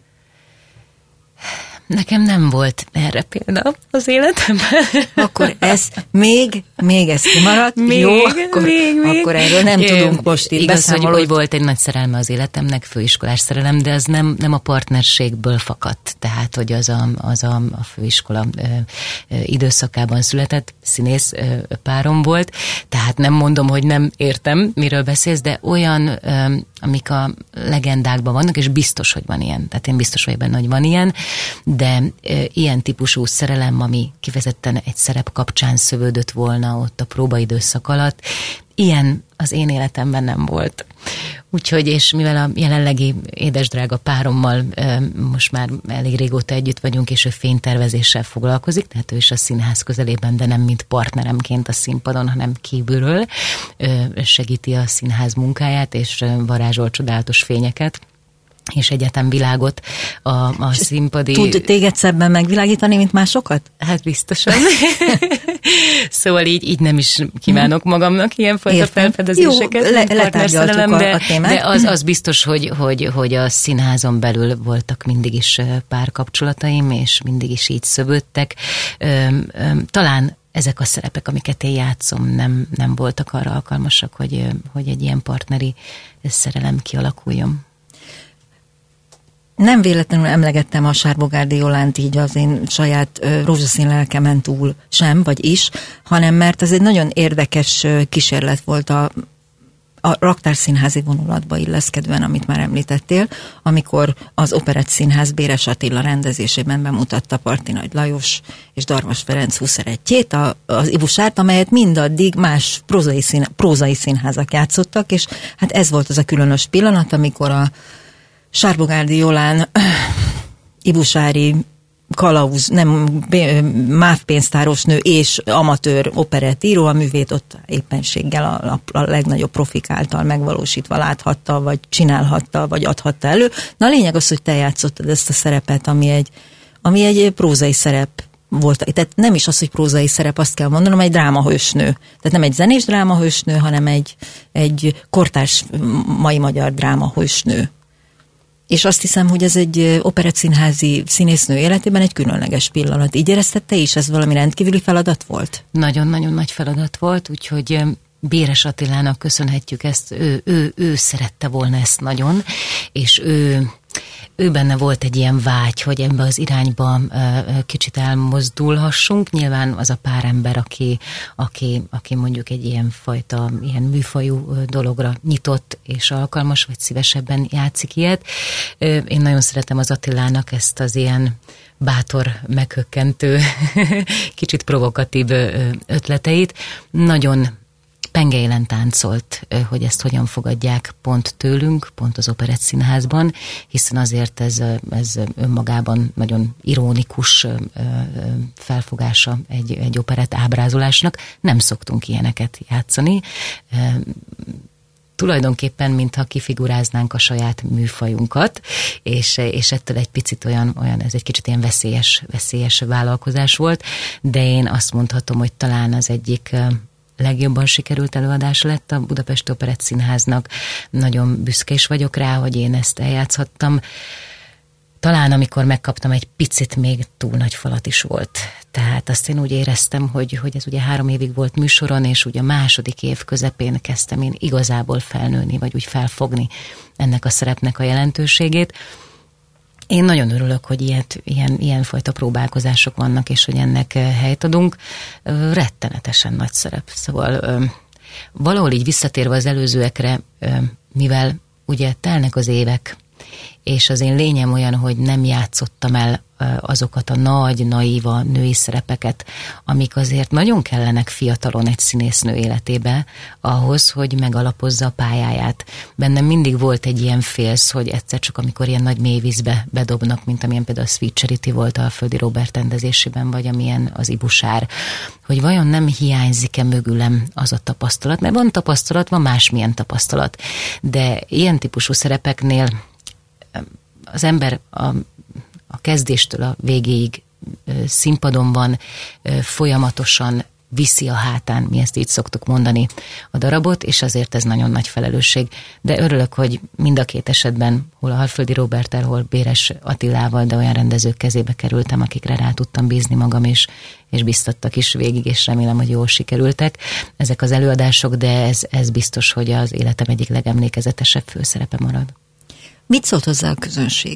Nekem nem volt erre példa az életemben. Akkor ez még, még ez kimaradt. Még, jó, akkor, még, még. akkor erről nem é, tudunk most itt igaz, beszámolni. Hogy, hogy volt egy nagy szerelme az életemnek, főiskolás szerelem, de az nem, nem a partnerségből fakadt. Tehát, hogy az a, az a, a főiskola ö, ö, időszakában született színész ö, párom volt. Tehát nem mondom, hogy nem értem, miről beszélsz, de olyan, ö, amik a legendákban vannak, és biztos, hogy van ilyen. Tehát én biztos vagyok benne, hogy van ilyen, de e, ilyen típusú szerelem, ami kifejezetten egy szerep kapcsán szövődött volna ott a próbaidőszak alatt, ilyen az én életemben nem volt. Úgyhogy, és mivel a jelenlegi édesdrága párommal e, most már elég régóta együtt vagyunk, és ő fénytervezéssel foglalkozik, tehát ő is a színház közelében, de nem mint partneremként a színpadon, hanem kívülről e, segíti a színház munkáját, és varázsol csodálatos fényeket, és egyetem világot a, a színpadi... Tud téged szebben megvilágítani, mint másokat? Hát biztosan. Szóval így, így nem is kívánok magamnak ilyenfajta Értem. felfedezéseket. Jó, le, letárgyaltuk de, a, a témát. De az, az biztos, hogy, hogy, hogy a színházon belül voltak mindig is párkapcsolataim, és mindig is így szövődtek. Talán ezek a szerepek, amiket én játszom, nem, nem voltak arra alkalmasak, hogy, hogy egy ilyen partneri szerelem kialakuljon. Nem véletlenül emlegettem a Sárbogárdi Jolánt így az én saját uh, rózsaszín lelkemen túl sem, vagy is, hanem mert ez egy nagyon érdekes uh, kísérlet volt a, a raktárszínházi vonulatba illeszkedően, amit már említettél, amikor az Operett Színház Béres Attila rendezésében bemutatta Parti Nagy Lajos és Darvas Ferenc huszonettjét, az Ibusárt, amelyet mindaddig más prózai, szín, prózai színházak játszottak, és hát ez volt az a különös pillanat, amikor a Sárbogárdi Jolán ibusári kalauz, nem mávpénztáros nő és amatőr operettíró, a művét ott éppenséggel a, a, a legnagyobb profik által megvalósítva láthatta, vagy csinálhatta, vagy adhatta elő. Na a lényeg az, hogy te játszottad ezt a szerepet, ami egy, ami egy prózai szerep volt. Tehát nem is az, hogy prózai szerep, azt kell mondanom, egy drámahősnő. Tehát nem egy zenés drámahősnő, hanem egy, egy kortárs mai magyar drámahősnő. És azt hiszem, hogy ez egy operettszínházi színésznő életében egy különleges pillanat. Így érezted te is, ez valami rendkívüli feladat volt? Nagyon-nagyon nagy feladat volt, úgyhogy Béres Attilának köszönhetjük ezt. Ő, ő, ő szerette volna ezt nagyon, és ő... ő benne volt egy ilyen vágy, hogy ebbe az irányba kicsit elmozdulhassunk. Nyilván az a pár ember, aki, aki, aki mondjuk egy ilyen fajta, ilyen műfajú dologra nyitott és alkalmas, vagy szívesebben játszik ilyet. Én nagyon szeretem az Attilának ezt az ilyen bátor, meghökkentő, kicsit provokatív ötleteit. Nagyon pengeilen táncolt, hogy ezt hogyan fogadják pont tőlünk, pont az Operett Színházban, hiszen azért ez, ez önmagában nagyon ironikus felfogása egy, egy operett ábrázolásnak. Nem szoktunk ilyeneket játszani. Tulajdonképpen, mintha kifiguráznánk a saját műfajunkat, és, és ettől egy picit olyan, olyan, ez egy kicsit ilyen veszélyes, veszélyes vállalkozás volt, de én azt mondhatom, hogy talán az egyik legjobban sikerült előadás lett a Budapesti Operett Színháznak. Nagyon büszke is vagyok rá, hogy én ezt eljátszhattam. Talán amikor megkaptam, egy picit még túl nagy falat is volt. Tehát azt én úgy éreztem, hogy, hogy ez ugye három évig volt műsoron, és ugye a második év közepén kezdtem én igazából felnőni, vagy úgy felfogni ennek a szerepnek a jelentőségét. Én nagyon örülök, hogy ilyet, ilyen, ilyen fajta próbálkozások vannak, és hogy ennek helyt adunk. Rettenetesen nagy szerep. Szóval valahol így visszatérve az előzőekre, mivel ugye telnek az évek, és az én lényem olyan, hogy nem játszottam el azokat a nagy, naíva női szerepeket, amik azért nagyon kellenek fiatalon egy színésznő életébe, ahhoz, hogy megalapozza a pályáját. Bennem mindig volt egy ilyen félsz, hogy egyszer csak amikor ilyen nagy mélyvízbe bedobnak, mint amilyen például a Sweet Charity volt a Földi Róbert rendezésében, vagy amilyen az Ibusár, hogy vajon nem hiányzik-e mögülem az a tapasztalat, mert van tapasztalat, van másmilyen tapasztalat, de ilyen típusú szerepeknél az ember a, a kezdéstől a végéig színpadon van, folyamatosan viszi a hátán, mi ezt így szoktuk mondani, a darabot, és azért ez nagyon nagy felelősség. De örülök, hogy mind a két esetben, hol a Alföldi Róberttel, hol Béres Attilával, de olyan rendezők kezébe kerültem, akikre rá tudtam bízni magam, és, és biztattak is végig, és remélem, hogy jól sikerültek ezek az előadások, de ez, ez biztos, hogy az életem egyik legemlékezetesebb főszerepe marad. Mit szólt hozzá a közönség?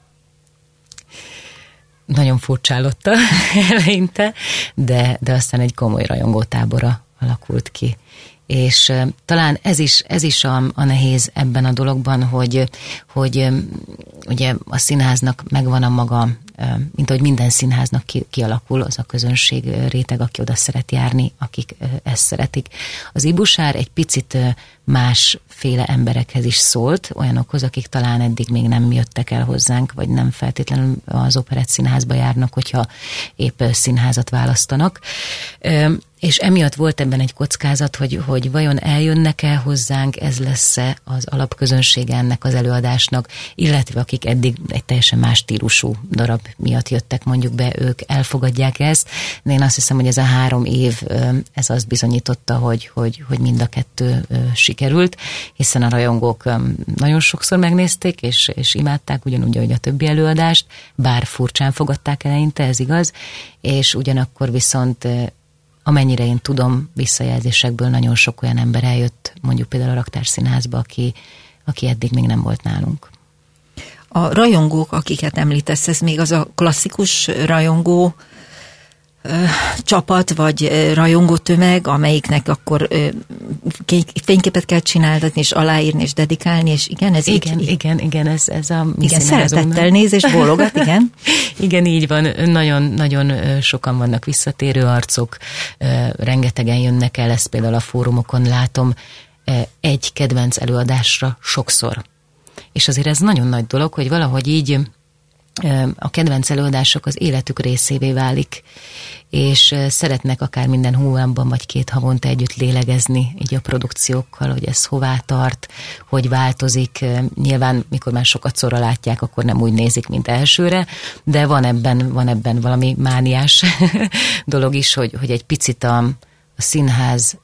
Nagyon furcsálotta eleinte, de, de aztán egy komoly rajongótábora alakult ki, És uh, talán ez is, ez is a, a nehéz ebben a dologban, hogy, hogy um, ugye a színháznak megvan a maga, uh, mint ahogy minden színháznak ki, kialakul az a közönség uh, réteg, aki oda szeret járni, akik uh, ezt szeretik. Az Ibusár egy picit uh, másféle emberekhez is szólt, olyanokhoz, akik talán eddig még nem jöttek el hozzánk, vagy nem feltétlenül az Operett Színházba járnak, hogyha épp uh, színházat választanak. Uh, És emiatt volt ebben egy kockázat, hogy, hogy vajon eljönnek-e hozzánk, ez lesz-e az alapközönsége ennek az előadásnak, illetve akik eddig egy teljesen más stílusú darab miatt jöttek mondjuk be, ők elfogadják ezt. De én azt hiszem, hogy ez a három év, ez azt bizonyította, hogy, hogy, hogy mind a kettő sikerült, hiszen a rajongók nagyon sokszor megnézték, és, és imádták ugyanúgy, ahogy a többi előadást, bár furcsán fogadták eleinte, ez igaz, és ugyanakkor viszont amennyire én tudom, visszajelzésekből nagyon sok olyan ember eljött, mondjuk például a Raktárszínházba, aki, aki eddig még nem volt nálunk. A rajongók, akiket említesz, ez még az a klasszikus rajongó ö, csapat, vagy ö, rajongó tömeg, amelyiknek akkor ö, fényképet kell csináltatni, és aláírni, és dedikálni, és igen, ez igen, így... Igen, igen, ez, ez a mi igen, szeretettel néz, és bólogat, igen. Igen, így van. Nagyon, nagyon sokan vannak visszatérő arcok, rengetegen jönnek el, ezt például a fórumokon látom, egy kedvenc előadásra sokszor. És azért ez nagyon nagy dolog, hogy valahogy így a kedvenc előadások az életük részévé válik, és szeretnek akár minden hónapban vagy két havonta együtt lélegezni így a produkciókkal, hogy ez hová tart, hogy változik. Nyilván, mikor már sokat szorra látják, akkor nem úgy nézik, mint elsőre, de van ebben, van ebben valami mániás dolog is, hogy, hogy egy picit a, a színháznak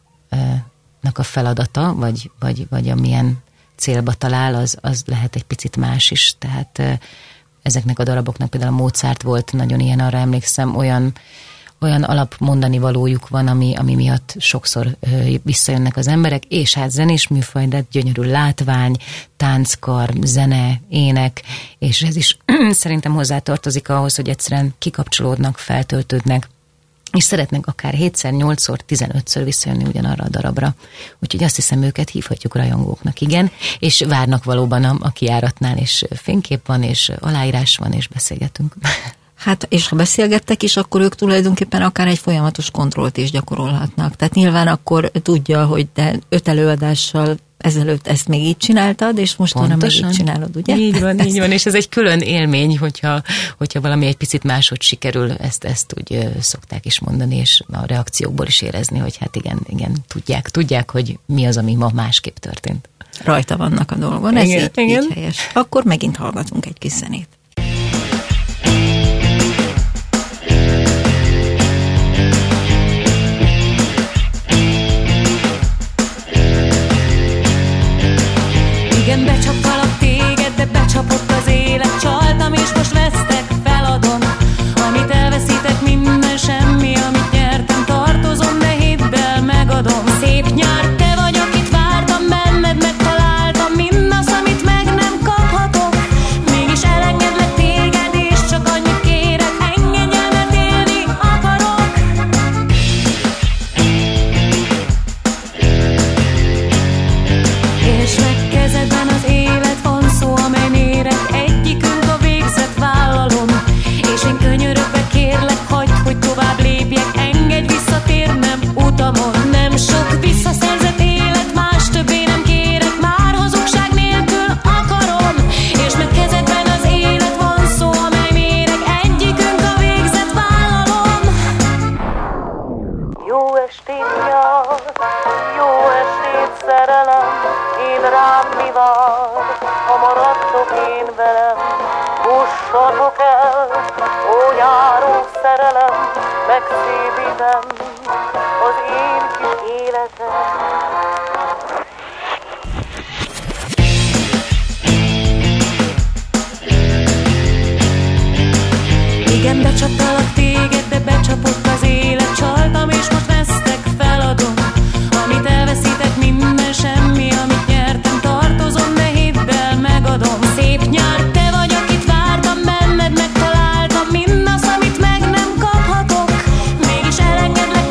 a feladata, vagy, vagy, vagy amilyen célba talál, az, az lehet egy picit más is. Tehát ezeknek a daraboknak például a Mozart volt nagyon ilyen, arra emlékszem, olyan, olyan alapmondani valójuk van, ami, ami miatt sokszor ö, visszajönnek az emberek, és hát zenés műfaj, de gyönyörű látvány, tánckar, zene, ének, és ez is szerintem hozzátartozik ahhoz, hogy egyszerűen kikapcsolódnak, feltöltődnek, és szeretnek akár hétszer, nyolcszor, tizenötször visszajönni ugyanarra a darabra. Úgyhogy azt hiszem, őket hívhatjuk rajongóknak, igen, és várnak valóban a, a kijáratnál, és fénykép van, és aláírás van, és beszélgetünk. Hát, és ha beszélgettek is, akkor ők tulajdonképpen akár egy folyamatos kontrollt is gyakorolhatnak. Tehát nyilván akkor tudja, hogy te öt előadással ezelőtt ezt még így csináltad, és most arra meg így csinálod, ugye? Így van, így van, és ez egy külön élmény, hogyha, hogyha valami egy picit máshogy sikerül, ezt, ezt úgy szokták is mondani, és a reakciókból is érezni, hogy hát igen, igen, tudják, tudják, hogy mi az, ami ma másképp történt. Rajta vannak a dolgon, ez igen, így, igen. így helyes. Akkor megint hallgatunk egy kis zenét. Igen, becsaptalak téged, de becsapott az élet. Csaltam és most vesztek, feladom. Amit elveszítek, minden semmi. Amit nyertem, tartozom, de hidd el, megadom. Szép nyár, te vagy, akit vártam, benned megtaláltam mindazt, amit meg nem kaphatok. Mégis elengedlek téged, és csak annyit kérek, engedj el, mert élni akarok. És meg kezedben az élet van szó, amely méret, egyikünk a végzet, vállalom. És én könyörögve kérlek, hagyd, hogy tovább lépjek, engedj visszatérnem utamon. Nem sok visszaszerzett élet, más többé nem kérek, már hazugság nélkül akarom. És meg kezedben az élet van szó, amely méret, egyikünk a végzet, vállalom. Jó estét, nyár, jó estét, szerelem. Én rám mi vár, ha maradtok én velem. Fussatok el, ó járó szerelem, megszépítem az én kis életem. Igen, becsaptalak téged, de becsapott az élet. Csaltam és most vesztek, feladom. Amit elveszítek, minden semmi. Amit nyertem, tartozom, de hidd el, megadom. Szép nyár, te vagy, akit vártam, benned megtaláltam mindazt, amit meg nem kaphatok. Mégis elengedlek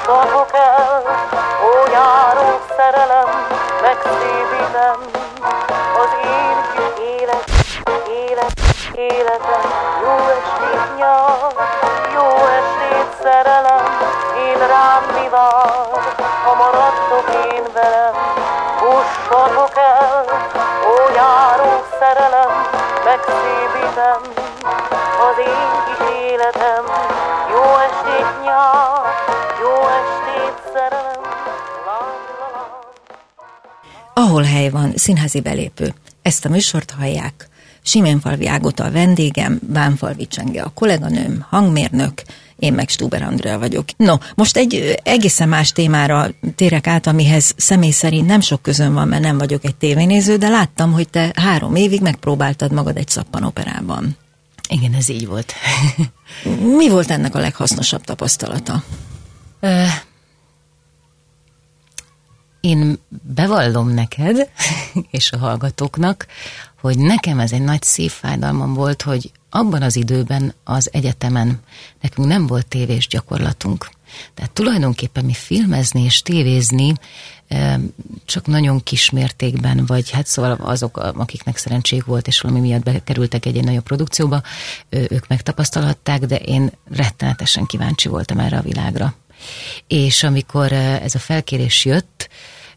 Fussatok el, ó járó szerelem, megszépítem az én kis élet, élet, életem. Jó estét nyár, jó estét szerelem, én rám mi vár, ha maradtok én velem. Fussatok el, ó járó szerelem, megszépítem az én kis életem. Jó estét nyár, jó estét szerelem. La, la, la. Ahol hely van, színházi belépő. Ezt a műsort hallják. Siménfalvi Ágota a vendégem, Bánfalvi Csenge a kolléganőm, hangmérnök, én meg Stuber Andrea vagyok. No, most egy egészen más témára térek át, amihez személy szerint nem sok közön van, mert nem vagyok egy tévénéző, de láttam, hogy te három évig megpróbáltad magad egy szappanoperában. Igen, ez így volt. Mi volt ennek a leghasznosabb tapasztalata? Ö, én bevallom neked, és a hallgatóknak, hogy nekem ez egy nagy szívfájdalmam volt, hogy abban az időben az egyetemen nekünk nem volt tévés gyakorlatunk. Tehát tulajdonképpen mi filmezni és tévézni csak nagyon kis mértékben, vagy hát szóval azok, akiknek szerencséjük volt, és valami miatt bekerültek egy-egy nagyobb produkcióba, ők megtapasztalhatták, de én rettenetesen kíváncsi voltam erre a világra. És amikor ez a felkérés jött,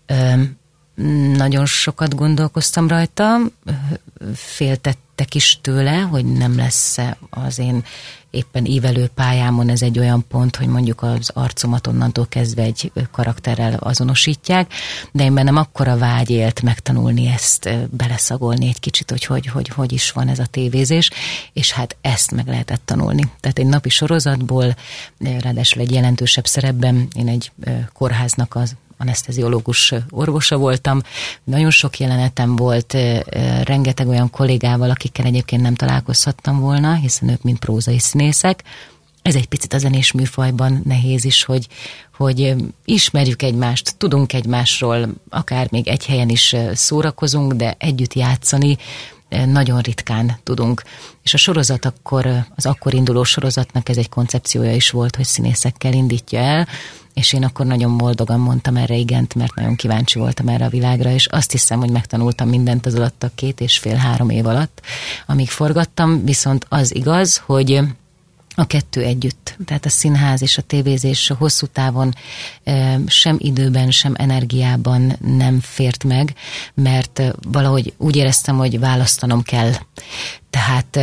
nagyon sokat gondolkoztam rajta, féltettek is tőle, hogy nem lesz az én éppen ívelő pályámon ez egy olyan pont, hogy mondjuk az arcomat onnantól kezdve egy karakterrel azonosítják, de én bennem akkora vágy élt megtanulni ezt, beleszagolni egy kicsit, hogy hogy, hogy hogy is van ez a tévézés, és hát ezt meg lehetett tanulni. Tehát egy napi sorozatból, ráadásul egy jelentősebb szerepben, én egy kórháznak az aneszteziológus orvosa voltam, nagyon sok jelenetem volt, rengeteg olyan kollégával, akikkel egyébként nem találkozhattam volna, hiszen ők mind prózai színészek. Ez egy picit a zenés műfajban nehéz is, hogy, hogy ismerjük egymást, tudunk egymásról, akár még egy helyen is szórakozunk, de együtt játszani nagyon ritkán tudunk. És a sorozat akkor, az akkor induló sorozatnak ez egy koncepciója is volt, hogy színészekkel indítja el, és én akkor nagyon boldogan mondtam erre igent, mert nagyon kíváncsi voltam erre a világra, és azt hiszem, hogy megtanultam mindent az alatt a két és fél-három év alatt, amíg forgattam, viszont az igaz, hogy a kettő együtt, tehát a színház és a tévézés hosszú távon sem időben, sem energiában nem fért meg, mert valahogy úgy éreztem, hogy választanom kell. Tehát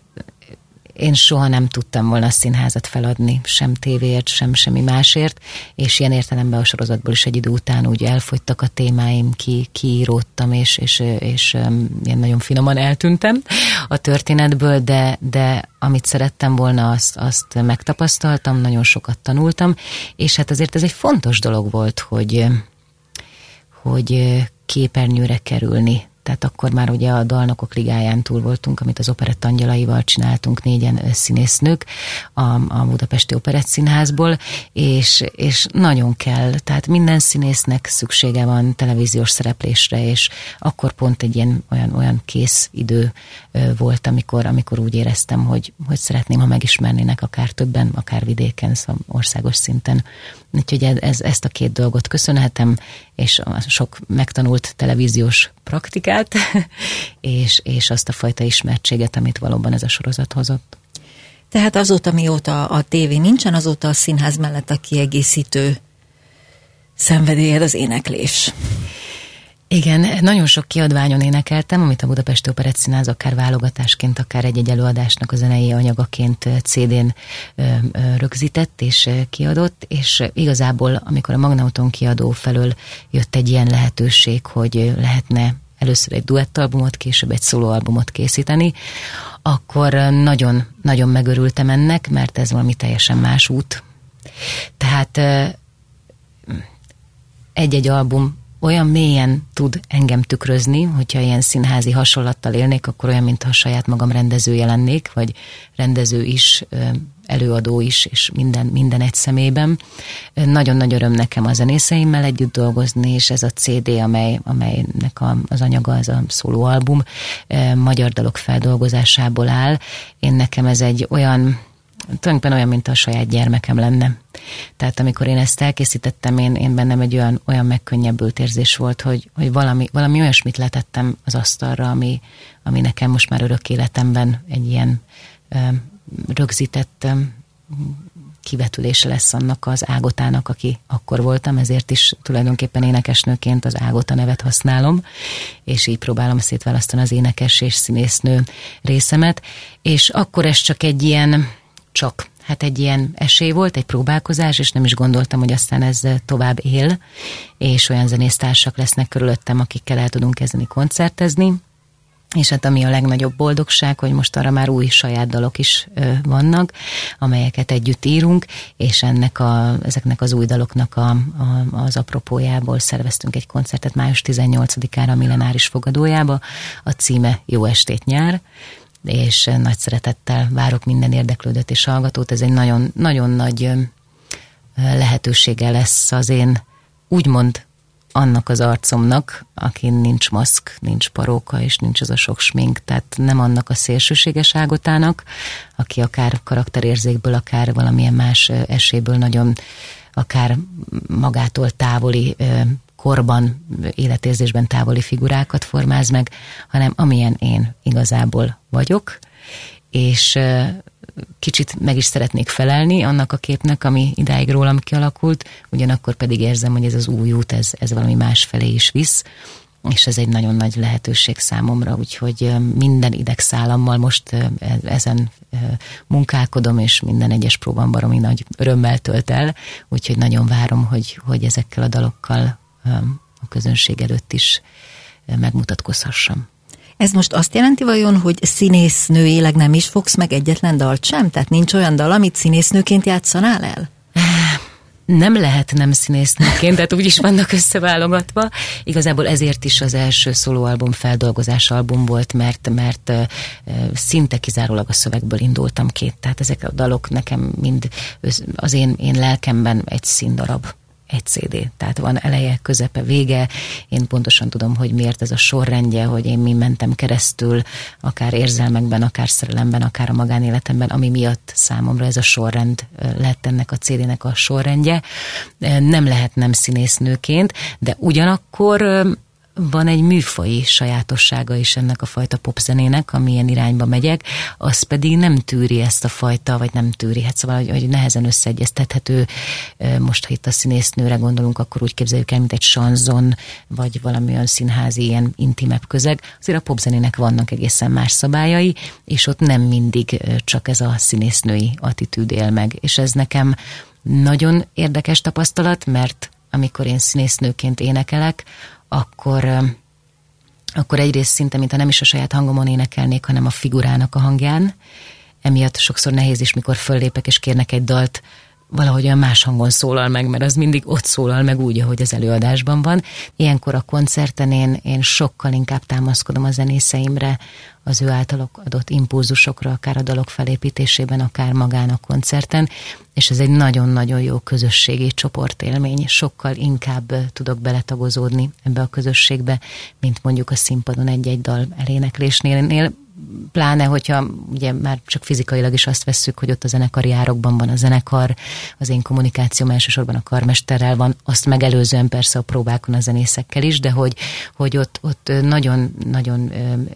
én soha nem tudtam volna a színházat feladni, sem tévéért, sem semmi másért, és ilyen értelemben a sorozatból is egy idő után úgy elfogytak a témáim, ki, kiíródtam, és, és, és én nagyon finoman eltűntem a történetből, de, de amit szerettem volna, azt, azt megtapasztaltam, nagyon sokat tanultam, és hát azért ez egy fontos dolog volt, hogy, hogy képernyőre kerülni. Tehát akkor már ugye a Dalnokok Ligáján túl voltunk, amit az Operett Angyalaival csináltunk, négyen színésznők a, a Budapesti Operett Színházból, és, és nagyon kell, tehát minden színésznek szüksége van televíziós szereplésre, és akkor pont egy ilyen olyan, olyan kész idő volt, amikor, amikor úgy éreztem, hogy, hogy szeretném, ha megismernének akár többen, akár vidéken, szóval országos szinten. Úgyhogy ez, ezt a két dolgot köszönhetem, és a sok megtanult televíziós praktikát, és, és azt a fajta ismertséget, amit valóban ez a sorozat hozott. Tehát azóta, mióta a tévé nincsen, azóta a színház mellett a kiegészítő szenvedélyed az éneklés. Igen, nagyon sok kiadványon énekeltem, amit a Budapesti Operett Színház akár válogatásként, akár egy-egy előadásnak a zenei anyagaként cé dén rögzített és kiadott, és igazából, amikor a Magnauton kiadó felől jött egy ilyen lehetőség, hogy lehetne először egy duettalbumot, később egy szólóalbumot készíteni, akkor nagyon, nagyon megörültem ennek, mert ez valami teljesen más út. Tehát egy-egy album olyan mélyen tud engem tükrözni, hogyha ilyen színházi hasonlattal élnék, akkor olyan, mintha saját magam rendezője lennék, vagy rendező is, előadó is, és minden, minden egy szemében. Nagyon nagy öröm nekem a zenészeimmel együtt dolgozni, és ez a cé dé, amely, amelynek a, az anyaga, ez a szólóalbum, magyar dalok feldolgozásából áll. Én nekem ez egy olyan tulajdonképpen olyan, mint a saját gyermekem lenne. Tehát amikor én ezt elkészítettem, én, én bennem egy olyan, olyan megkönnyebbült érzés volt, hogy, hogy valami, valami olyasmit letettem az asztalra, ami, ami nekem most már örök életemben egy ilyen ö, rögzített ö, kivetülése lesz annak az Ágotának, aki akkor voltam, ezért is tulajdonképpen énekesnőként az Ágota nevet használom, és így próbálom szétválasztani az énekes és színésznő részemet, és akkor ez csak egy ilyen, csak, hát egy ilyen esély volt, egy próbálkozás, és nem is gondoltam, hogy aztán ez tovább él, és olyan zenésztársak lesznek körülöttem, akikkel el tudunk kezdeni koncertezni. És hát ami a legnagyobb boldogság, hogy most arra már új saját dalok is ö, vannak, amelyeket együtt írunk, és ennek a, ezeknek az új daloknak a, a, az apropójából szerveztünk egy koncertet május tizennyolcadikára a Millenáris fogadójába, a címe Jó estét nyár, és nagy szeretettel várok minden érdeklődőt és hallgatót. Ez egy nagyon, nagyon nagy ö, lehetősége lesz az én úgymond annak az arcomnak, akin nincs maszk, nincs paróka, és nincs az a sok smink, tehát nem annak a szélsőséges Ágotának, aki akár karakterérzékből, akár valamilyen más esélyből nagyon, akár magától távoli, korban, életérzésben távoli figurákat formáz meg, hanem amilyen én igazából vagyok, és kicsit meg is szeretnék felelni annak a képnek, ami idáig rólam kialakult, ugyanakkor pedig érzem, hogy ez az új út, ez, ez valami másfelé is visz, és ez egy nagyon nagy lehetőség számomra, úgyhogy minden idegszálammal most ezen munkálkodom, és minden egyes próbám baromi nagy örömmel tölt el, úgyhogy nagyon várom, hogy, hogy ezekkel a dalokkal a közönség előtt is megmutatkozhassam. Ez most azt jelenti vajon, hogy színésznőileg nem is fogsz meg egyetlen dalt sem? Tehát nincs olyan dal, amit színésznőként játszanál el? Nem lehet nem színésznőként, tehát úgyis vannak összeválogatva. Igazából ezért is az első szólóalbum feldolgozás album volt, mert, mert uh, szinte kizárólag a szövegből indultam ki. Tehát ezek a dalok nekem mind az én, én lelkemben egy színdarab. Egy cé dé. Tehát van eleje, közepe, vége. Én pontosan tudom, hogy miért ez a sorrendje, hogy én mi mentem keresztül, akár érzelmekben, akár szerelemben, akár a magánéletemben, ami miatt számomra ez a sorrend lett ennek a cé dének a sorrendje. Nem lehet nem színésznőként, de ugyanakkor van egy műfaji sajátossága is ennek a fajta popzenének, amilyen irányba megyek, az pedig nem tűri ezt a fajta, vagy nem tűri, hát szóval, hogy, hogy nehezen összeegyeztethető. Most, ha itt a színésznőre gondolunk, akkor úgy képzeljük el, mint egy sanzon, vagy valami olyan színházi, ilyen intimebb közeg. Azért a popzenének vannak egészen más szabályai, és ott nem mindig csak ez a színésznői attitűd él meg. És ez nekem nagyon érdekes tapasztalat, mert amikor én színésznőként énekelek, akkor, akkor egyrészt szinte, mintha nem is a saját hangomon énekelnék, hanem a figurának a hangján. Emiatt sokszor nehéz is, mikor föllépek és kérnek egy dalt, valahogy olyan más hangon szólal meg, mert az mindig ott szólal meg úgy, ahogy az előadásban van. Ilyenkor a koncerten én, én sokkal inkább támaszkodom a zenészeimre, az ő általuk adott impulzusokra, akár a dalok felépítésében, akár magán a koncerten, és ez egy nagyon-nagyon jó közösségi csoportélmény. Sokkal inkább tudok beletagozódni ebbe a közösségbe, mint mondjuk a színpadon egy-egy dal eléneklésnél. Pláne, hogyha ugye már csak fizikailag is azt vesszük, hogy ott a zenekari árokban van a zenekar, az én kommunikációm elsősorban a karmesterrel van, azt megelőzően persze a próbákon a zenészekkel is, de hogy, hogy ott, ott nagyon-nagyon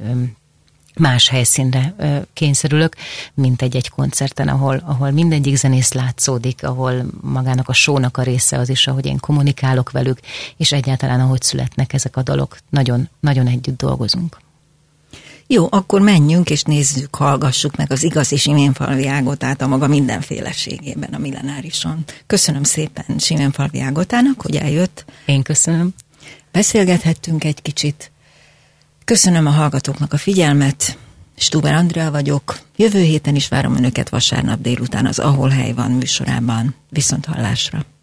más helyszínre kényszerülök, mint egy-egy koncerten, ahol, ahol mindegyik zenész látszódik, ahol magának a show-nak a része az is, ahogy én kommunikálok velük, és egyáltalán ahogy születnek ezek a dalok, nagyon, nagyon együtt dolgozunk. Jó, akkor menjünk és nézzük, hallgassuk meg az igazi Siménfalvi Ágotát a maga mindenféleségében a Millenárison. Köszönöm szépen Siménfalvi Ágotának, hogy eljött. Én köszönöm. Beszélgethettünk egy kicsit. Köszönöm a hallgatóknak a figyelmet. Stuber Andrea vagyok. Jövő héten is várom önöket vasárnap délután az Ahol hely van műsorában. Viszont hallásra.